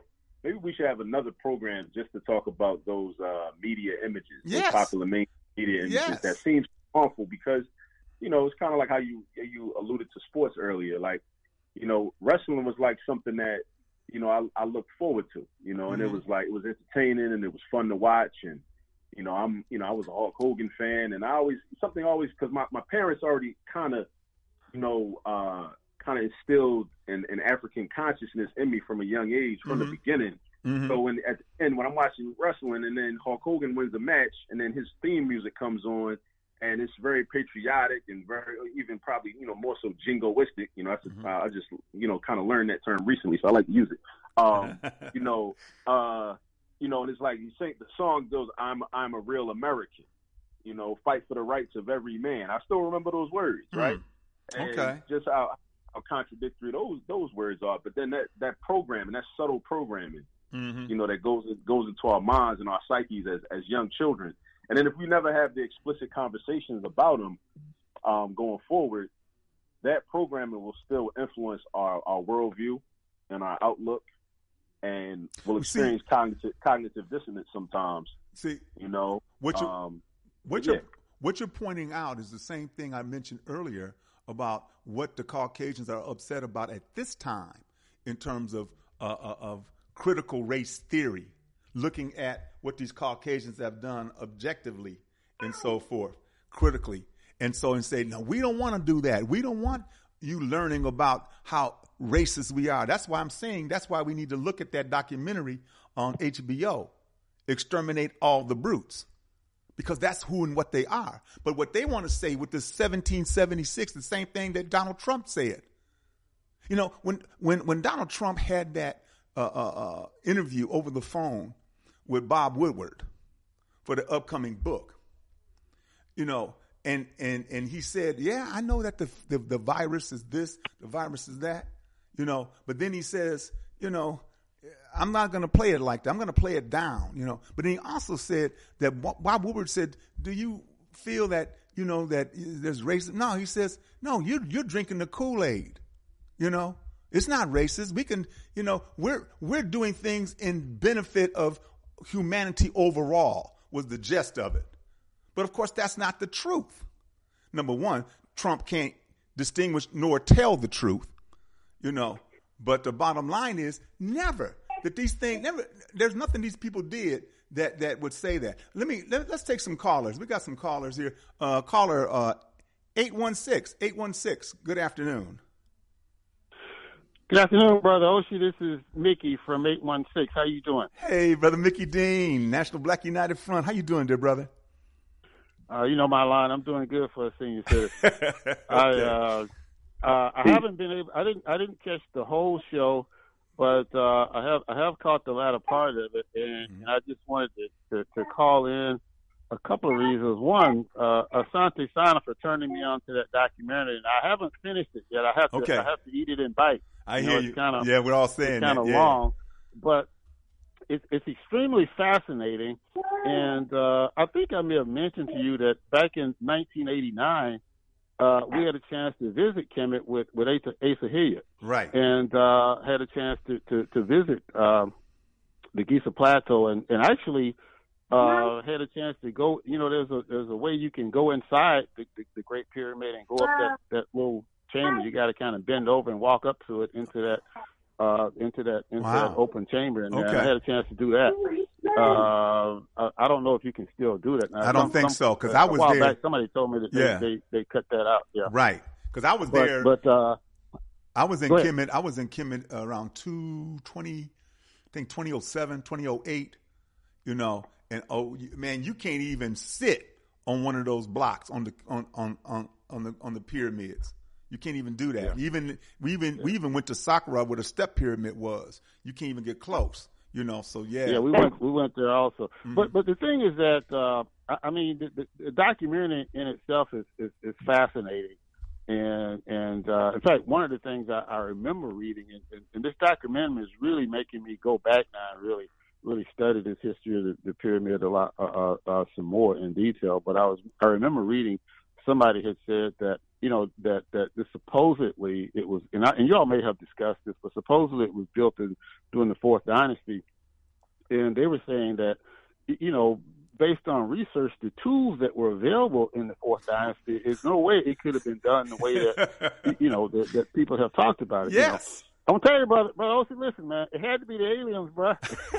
maybe we should have another program just to talk about those media images, Yes. those popular media images Yes. that seems harmful because, you know, it's kind of like how you alluded to sports earlier. Like, you know, wrestling was like something that, you know, I looked forward to, you know, and it was like, it was entertaining and it was fun to watch. And, you know, I was a Hulk Hogan fan, and because my parents already kind of, you know, kind of instilled an African consciousness in me from a young age, from the beginning. So at the end, when I'm watching wrestling and then Hulk Hogan wins the match and then his theme music comes on and it's very patriotic and very, even probably, you know, more so jingoistic, you know, I just, you know, kind of learned that term recently, so I like to use it. You know, and it's like you say, the song goes, I'm a real American, you know, fight for the rights of every man. I still remember those words, right? And just how contradictory those words are. But then that programming, that subtle programming, you know, that goes into our minds and our psyches as young children. And then if we never have the explicit conversations about them going forward, that programming will still influence our worldview and our outlook, and we'll experience cognitive dissonance sometimes. See, you know, what you're pointing out is the same thing I mentioned earlier about what the Caucasians are upset about at this time in terms of critical race theory, looking at what these Caucasians have done objectively and so forth, critically. And say, no, we don't want to do that. We don't want you learning about how racist we are. That's why I'm saying that's why we need to look at that documentary on HBO, Exterminate All the Brutes, because that's who and what they are. But what they want to say with this 1776, the same thing that Donald Trump said. You know, when Donald Trump had that interview over the phone with Bob Woodward for the upcoming book, you know, and he said, yeah, I know that the virus is this, the virus is that, you know, but then he says, you know, I'm not going to play it like that. I'm going to play it down, you know. But then he also said that Bob Woodward said, do you feel that, you know, that there's racism? No, he says, no, you're drinking the Kool-Aid, you know. It's not racist. We can, you know, we're doing things in benefit of humanity overall was the gist of it. But of course, that's not the truth. Number one, Trump can't distinguish nor tell the truth, you know. But the bottom line is there's nothing these people did that would say that. Let's take some callers. We got some callers here. Caller 816. Good afternoon. Good afternoon, Brother Oshie. This is Mickey from 816. How you doing? Hey, Brother Mickey Dean, National Black United Front. How you doing, dear brother? You know my line. I'm doing good for a senior citizen. Okay. I haven't been able. I didn't catch the whole show, but I have caught the latter part of it, and I just wanted to call in a couple of reasons. One, Asante Sana for turning me on to that documentary, and I haven't finished it yet. I have to eat it in bites. I hear you. We're all saying it's kind of long, but it's extremely fascinating. And I think I may have mentioned to you that back in 1989, we had a chance to visit Kemet with Asa Hilliard. Right. And had a chance to visit the Giza Plateau and actually had a chance to go, you know, there's a way you can go inside the Great Pyramid and go up that little chamber. You got to kind of bend over and walk up to it into that open chamber. And I had a chance to do that. I don't know if you can still do that now. I don't think so, because I was there. Back, somebody told me that they cut that out. Yeah, right. Because I was there. But I was in Kemet. I was in Kemet around 2007, 2008. You know, and man, you can't even sit on one of those blocks on the pyramids. You can't even do that. Yeah. We even went to Saqqara where the step pyramid was. You can't even get close. You know, so yeah, we went there also. Mm-hmm. But the thing is that I mean the documentary in itself is fascinating, and in fact one of the things I remember reading and this documentary is really making me go back now and really study this history of the pyramid a lot some more in detail. But I remember reading somebody had said that, you know, that supposedly it was, and you all may have discussed this, but supposedly it was built during the Fourth Dynasty, and they were saying that, based on research, the tools that were available in the Fourth Dynasty, there's no way it could have been done the way that, that people have talked about it. Yes. I'm going to tell you, brother, also, listen, man, it had to be the aliens, bro.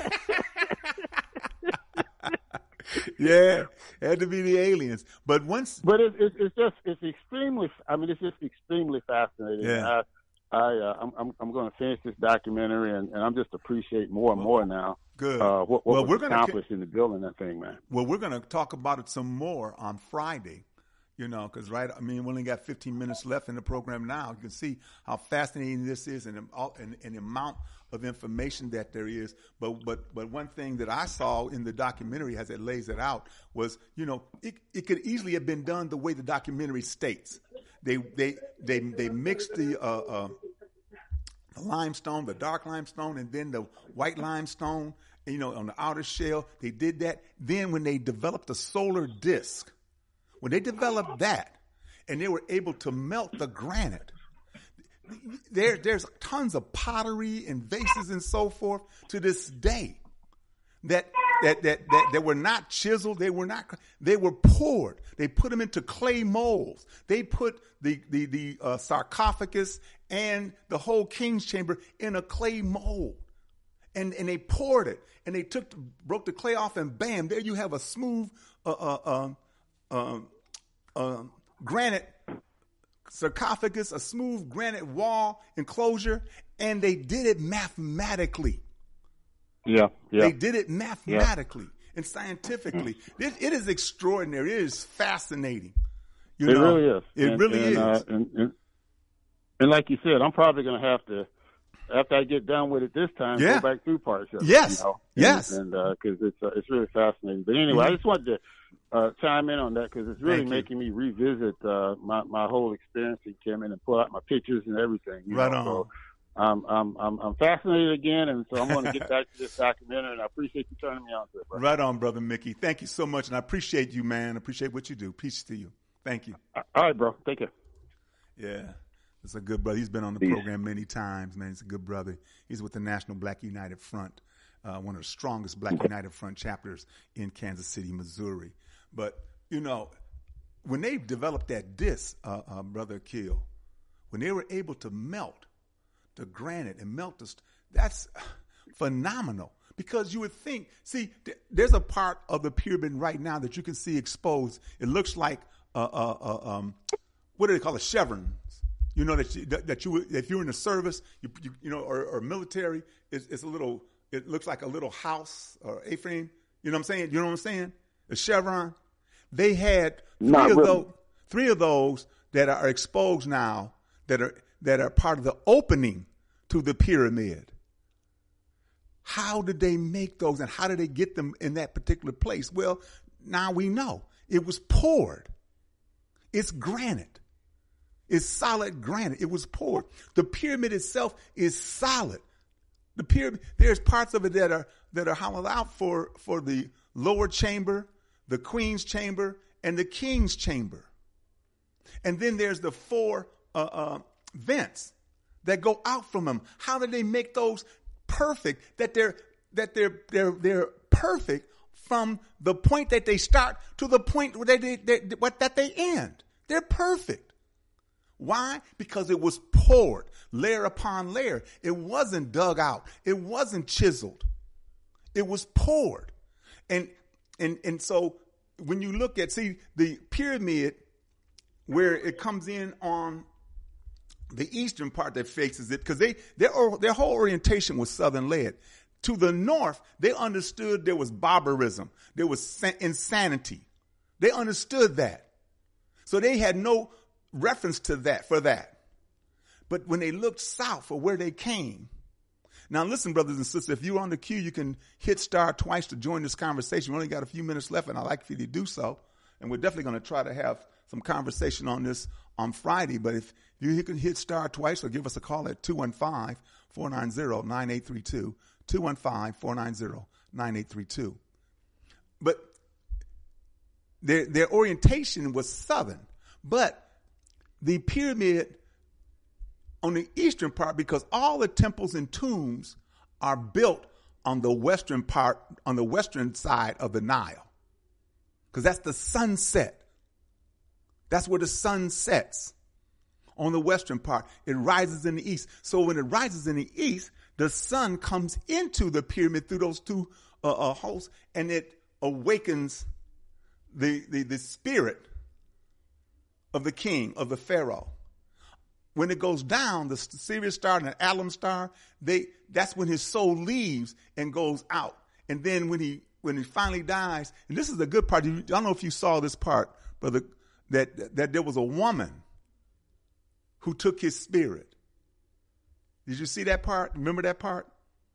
Yeah, it had to be the aliens. But it's extremely fascinating. Yeah. I'm going to finish this documentary, and I'm just appreciate more and more now. Good. What was accomplished in the building that thing, man. Well, we're going to talk about it some more on Friday, because we only got 15 minutes left in the program now. You can see how fascinating this is and the amount of information that there is. But one thing that I saw in the documentary as it lays it out was, it could easily have been done the way the documentary states. They mixed the limestone, the dark limestone, and then the white limestone, on the outer shell. They did that. Then when they developed the solar disk, when they developed that and they were able to melt the granite, there's tons of pottery and vases and so forth to this day that were not chiseled. They were poured. They put them into clay molds. They put the sarcophagus and the whole king's chamber in a clay mold. And they poured it, and they broke the clay off, and bam, there you have a smooth granite sarcophagus, a smooth granite wall enclosure, and they did it mathematically. Yeah. They did it mathematically and scientifically. It is extraordinary. It is fascinating. It really is. It really is. And like you said, I'm probably going to have to, after I get done with it this time, go back through parts of it. Yes. Yes. And because it's really fascinating. But anyway, I just wanted to chime in on that because it's really making me revisit my whole experience in Kemet and pull out my pictures and everything. Right on. So I'm fascinated again, and so I'm going to get back to this documentary, and I appreciate you turning me on to it, brother. Right on, Brother Mickey. Thank you so much, and I appreciate you, man. I appreciate what you do. Peace to you. Thank you. All right, bro. Take care. Yeah. It's a good brother. He's been on the program many times, man. He's a good brother. He's with the National Black United Front, one of the strongest Black United Front chapters in Kansas City, Missouri. But, when they developed that disc, Brother Akil, when they were able to melt the granite and melt that's phenomenal. Because you would think, there's a part of the pyramid right now that you can see exposed. It looks like, what do they call it? Chevrons. That if you're in the service, or military, it's a little. It looks like a little house or A-frame. You know what I'm saying? You know what I'm saying? A chevron. They had three of those that are exposed now that are part of the opening to the pyramid. How did they make those, and how did they get them in that particular place? Well, now we know it was poured. It's granite. It's solid granite. It was poured. The pyramid itself is solid. The pyramid, there's parts of it that are hollowed out for the lower chamber, the queen's chamber, and the king's chamber. And then there's the four vents that go out from them. How did they make those perfect? That they're perfect from the point that they start to the point where that they end. They're perfect. Why? Because it was poured layer upon layer. It wasn't dug out. It wasn't chiseled. It was poured. And so when you look at, the pyramid, where it comes in on the eastern part that faces it, because their whole orientation was southern led. To the north, they understood there was barbarism. There was insanity. They understood that. So they had no reference to that for that. But when they looked south for where they came. Now listen, brothers and sisters, if you're on the queue, you can hit star twice to join this conversation. We only got a few minutes left, and I'd like for you to do so. And we're definitely going to try to have some conversation on this on Friday. But if you can hit star twice or give us a call at 215-490-9832, 215-490-9832. But their orientation was southern. But the pyramid on the eastern part, because all the temples and tombs are built on the western side of the Nile, because that's the sunset. That's where the sun sets, on the western part. It rises in the east. So when it rises in the east, the sun comes into the pyramid through those two holes, and it awakens the spirit of the king, of the pharaoh. When it goes down, the Sirius star and the Alum star, that's when his soul leaves and goes out. And then when he finally dies, and this is the good part. I don't know if you saw this part, brother, that there was a woman who took his spirit. Did you see that part? Remember that part?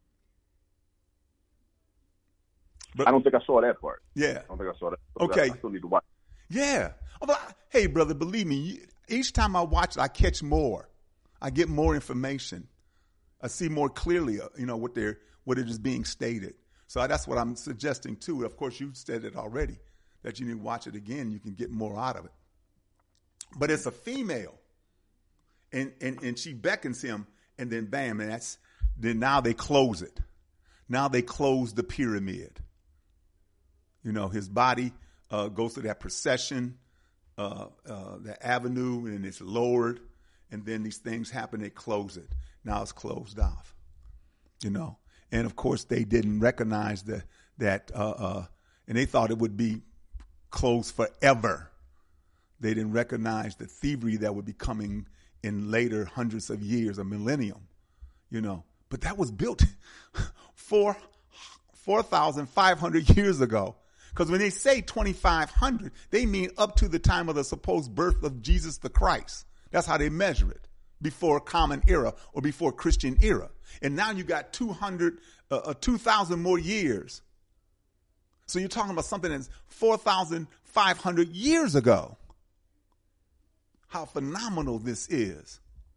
But, I don't think I saw that part. Yeah. I don't think I saw that. Okay. I still need to watch. Yeah. Hey, brother, believe me, each time I watch it, I catch more. I get more information. I see more clearly, what it is being stated. So that's what I'm suggesting too. Of course, you said it already, that you need to watch it again. You can get more out of it. But it's a female, and she beckons him, and then bam, and then now they close it. Now they close the pyramid. His body goes through that procession, the avenue, and it's lowered, and then these things happen. They close it. Now it's closed off. And of course they didn't recognize that, and they thought it would be closed forever. They didn't recognize the thievery that would be coming in later hundreds of years, a millennium, But that was built 4,500 years ago. Because when they say 2,500, they mean up to the time of the supposed birth of Jesus the Christ. That's how they measure it, before Common Era or before Christian era. And now you got 2,000 more years. So you're talking about something that's 4,500 years ago. How phenomenal this is.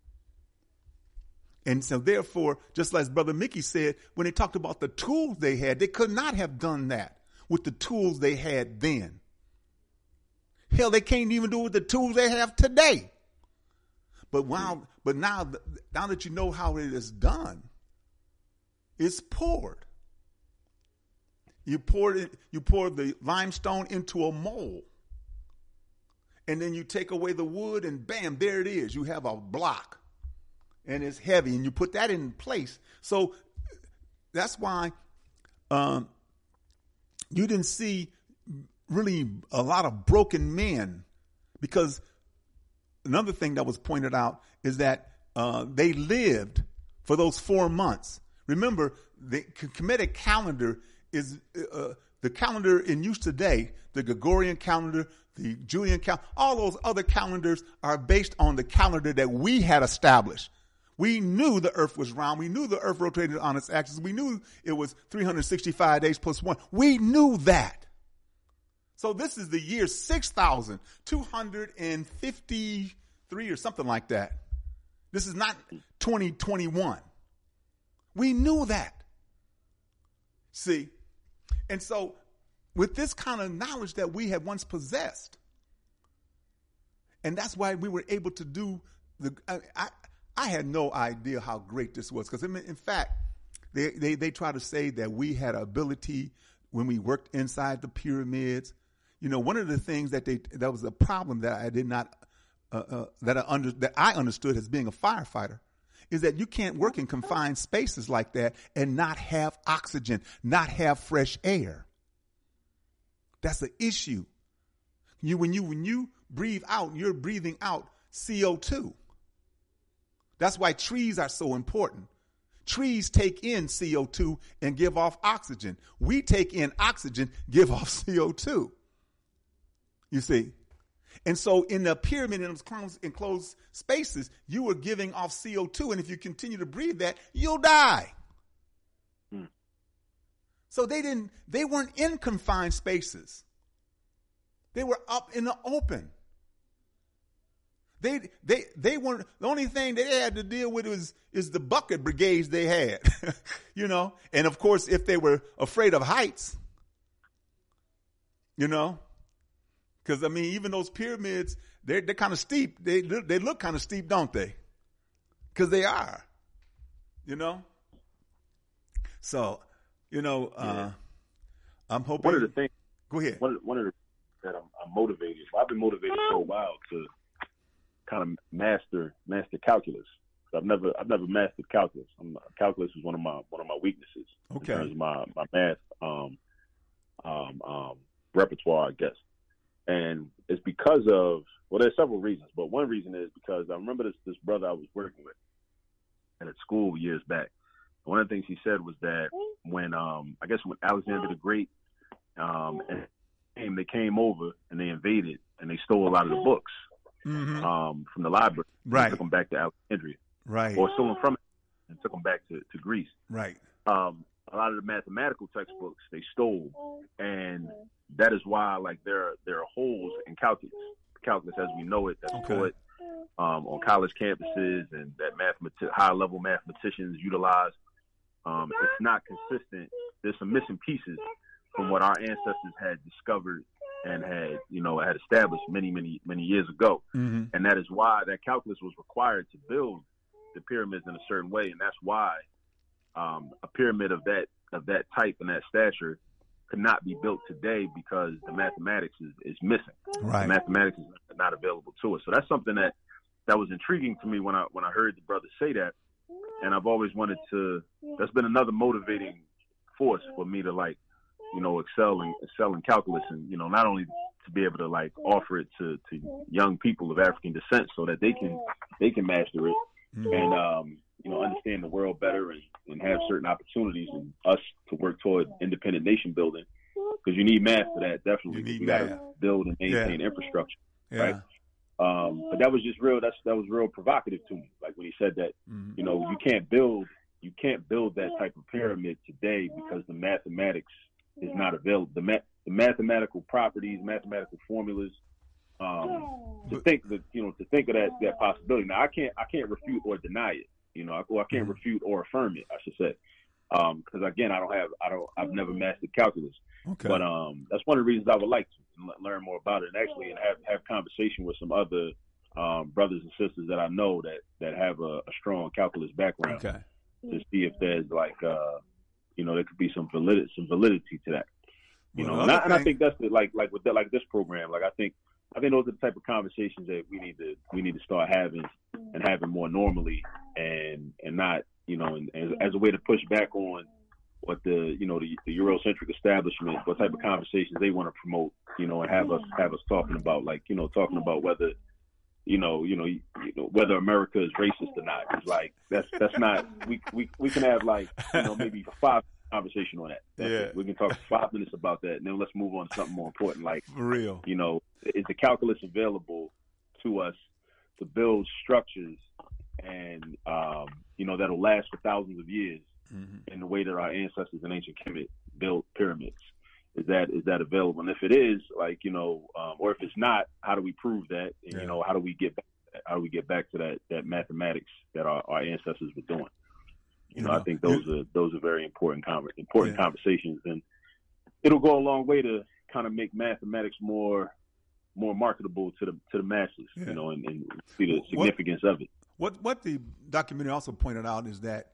And so therefore, just like Brother Mickey said, when they talked about the tools they had, they could not have done that with the tools they had then. Hell, they can't even do it with the tools they have today. But now that you know how it is done, it's poured. You pour the limestone into a mold. And then you take away the wood, and bam, there it is. You have a block, and it's heavy, and you put that in place. So that's why you didn't see really a lot of broken men, because another thing that was pointed out is that they lived for those 4 months. Remember, the Kemetic calendar is the calendar in use today, the Gregorian calendar, the Julian calendar, all those other calendars are based on the calendar that we had established. We knew the earth was round. We knew the earth rotated on its axis. We knew it was 365 days plus 1. We knew that. So this is the year 6,253 or something like that. This is not 2021. We knew that. See? And so with this kind of knowledge that we had once possessed, and that's why we were able to do I had no idea how great this was, because in fact, they try to say that we had ability when we worked inside the pyramids. One of the things that was a problem that I did not that I understood as being a firefighter is that you can't work in confined spaces like that and not have oxygen, not have fresh air. That's the issue. When you breathe out, you're breathing out CO2. That's why trees are so important. Trees take in CO2 and give off oxygen. We take in oxygen, give off CO2. You see? And so in the pyramid, in those enclosed spaces, you were giving off CO2. And if you continue to breathe that, you'll die. So they weren't in confined spaces. They were up in the open. They weren't, the only thing they had to deal with is the bucket brigades they had, and of course, if they were afraid of heights, because even those pyramids, they're kind of steep. They look kind of steep, don't they? Because they are, So, I'm hoping. One of the things. Go ahead. One of the that I'm motivated. I've been motivated for a while to kind of master calculus. I've never mastered calculus. Calculus is one of my weaknesses in terms of my math repertoire, I guess. And it's because of, well, there's several reasons, but one reason is because I remember this brother I was working with at a school years back. One of the things he said was that when Alexander the Great they came over and they invaded and they stole a lot of the books from the library. Right. And took them back to Alexandria. Right. Or stole them from it and took them back to Greece. Right. A lot of the mathematical textbooks they stole, and that is why there are holes in calculus as we know it, that's taught on college campuses and that high level mathematicians utilize. It's not consistent. There's some missing pieces from what our ancestors had discovered and had established many years ago. Mm-hmm. And that is why that calculus was required to build the pyramids in a certain way, and that's why a pyramid of that type and that stature could not be built today, because the mathematics is missing. Right. The mathematics is not available to us. So that's something that was intriguing to me when I heard the brother say that, and I've always wanted to. That's been another motivating force for me to excel in calculus, and not only to be able to offer it to young people of African descent so that they can master it. And understand the world better and have certain opportunities, and us to work toward independent nation building, because you need math for that. Definitely, you got to build and maintain infrastructure, right? But that was just real. That was real provocative to me. Like when he said that, you can't build that type of pyramid today because the mathematics is not available. The mathematical properties, mathematical formulas. To think of that possibility. Now I can't refute or deny it. I can't refute or affirm it, I should say. Because again, I've never mastered calculus. Okay. But that's one of the reasons I would like to learn more about it, and actually have conversation with some other brothers and sisters that I know that have a strong calculus background. Okay. To see if there's there could be some validity to that. And I think that's with this program. I think those are the type of conversations that we need to start having, and having more normally, and not and as a way to push back on what the Eurocentric establishment, what type of conversations they want to promote, and have us talking about whether whether America is racist or not. It's that's not we can have maybe 5 conversation on that. We can talk 5 minutes about that, and then let's move on to something more important. For real, is the calculus available to us to build structures and that'll last for thousands of years in the way that our ancestors in ancient Kemet built pyramids? Is that available? And if it is, or if it's not, how do we prove that? And how do we get back to that mathematics that our ancestors were doing? I think those are very important conversations, and it'll go a long way to kind of make mathematics more marketable to the masses, and see the significance of it. What the documentary also pointed out is that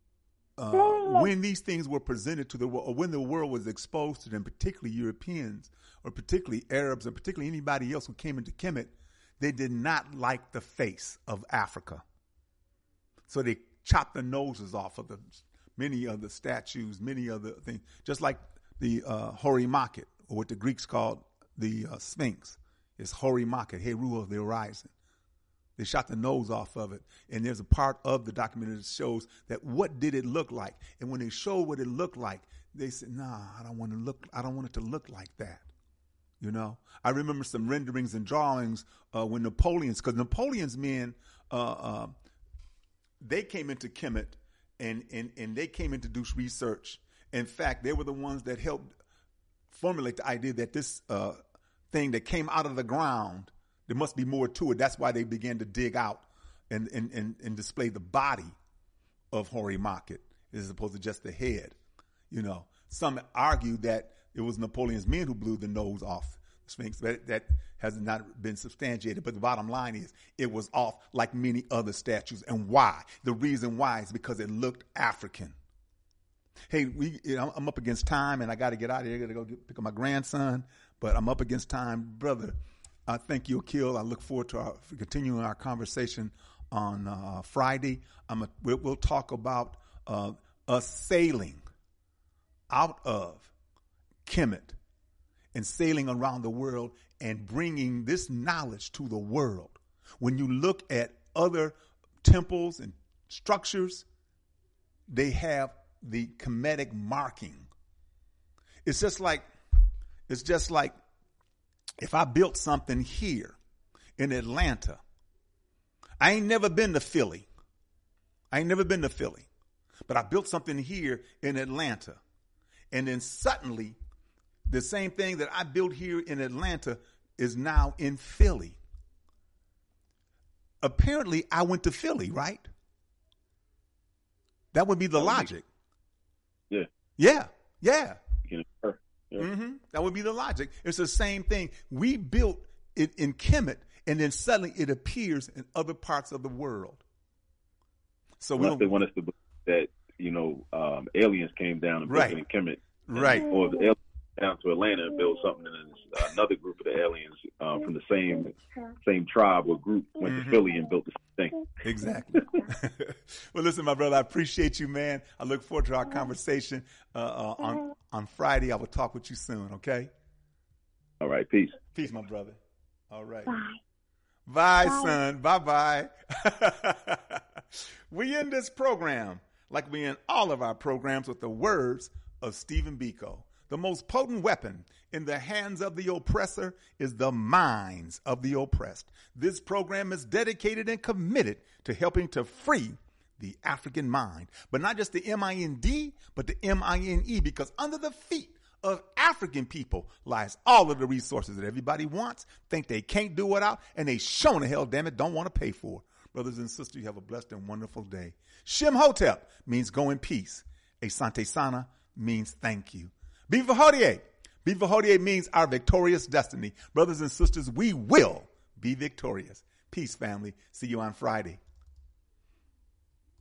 when these things were presented to the world, or when the world was exposed to them, particularly Europeans, or particularly Arabs, or particularly anybody else who came into Kemet, they did not like the face of Africa. So they chopped the noses off of many of the statues, many of the things, just like the Hori Makhet, or what the Greeks called the Sphinx. It's Hori Makhet, Heru of the horizon. They shot the nose off of it, and there's a part of the documentary that shows that what did it look like. And when they showed what it looked like, they said, "Nah, I don't want it to look like that." I remember some renderings and drawings when because Napoleon's men, they came into Kemet and they came in to do research. In fact, they were the ones that helped formulate the idea that this thing that came out of the ground, there must be more to it. That's why they began to dig out and display the body of Hori Makhet as opposed to just the head. Some argue that it was Napoleon's men who blew the nose off the Sphinx. That has not been substantiated. But the bottom line is it was off like many other statues. And why? The reason why is because it looked African. Hey, I'm up against time, and I got to get out of here. I got to go pick up my grandson, but I'm up against time. Brother, I thank you, Akil. I look forward to continuing our conversation on Friday. We'll talk about us sailing out of Kemet and sailing around the world and bringing this knowledge to the world. When you look at other temples and structures, they have the Kemetic marking. It's just like if I built something here in Atlanta. I ain't never been to Philly. But I built something here in Atlanta. And then suddenly, the same thing that I built here in Atlanta is now in Philly. Apparently, I went to Philly, right? That would be the logic. Yeah. Yeah. Mm-hmm. That would be the logic. It's the same thing. We built it in Kemet, and then suddenly it appears in other parts of the world. So they want us to believe that, aliens came down and built it in Kemet. Right. Or the aliens down to Atlanta and built something, and then another group of the aliens from the same tribe or group went to Philly and built the same thing. Exactly. Well, listen, my brother, I appreciate you, man. I look forward to our conversation on Friday. I will talk with you soon, okay? All right, peace. Peace, my brother. All right. Bye, son. Bye-bye. We end this program, like we end all of our programs, with the words of Stephen Biko. The most potent weapon in the hands of the oppressor is the minds of the oppressed. This program is dedicated and committed to helping to free the African mind, but not just the M-I-N-D, but the M-I-N-E, because under the feet of African people lies all of the resources that everybody wants, think they can't do without, and they sure the hell, damn it, don't want to pay for. Brothers and sisters, you have a blessed and wonderful day. Shem Hotep means go in peace. Asante Sana means thank you. Viva Hodie. Viva Hodie means our victorious destiny. Brothers and sisters, we will be victorious. Peace, family. See you on Friday.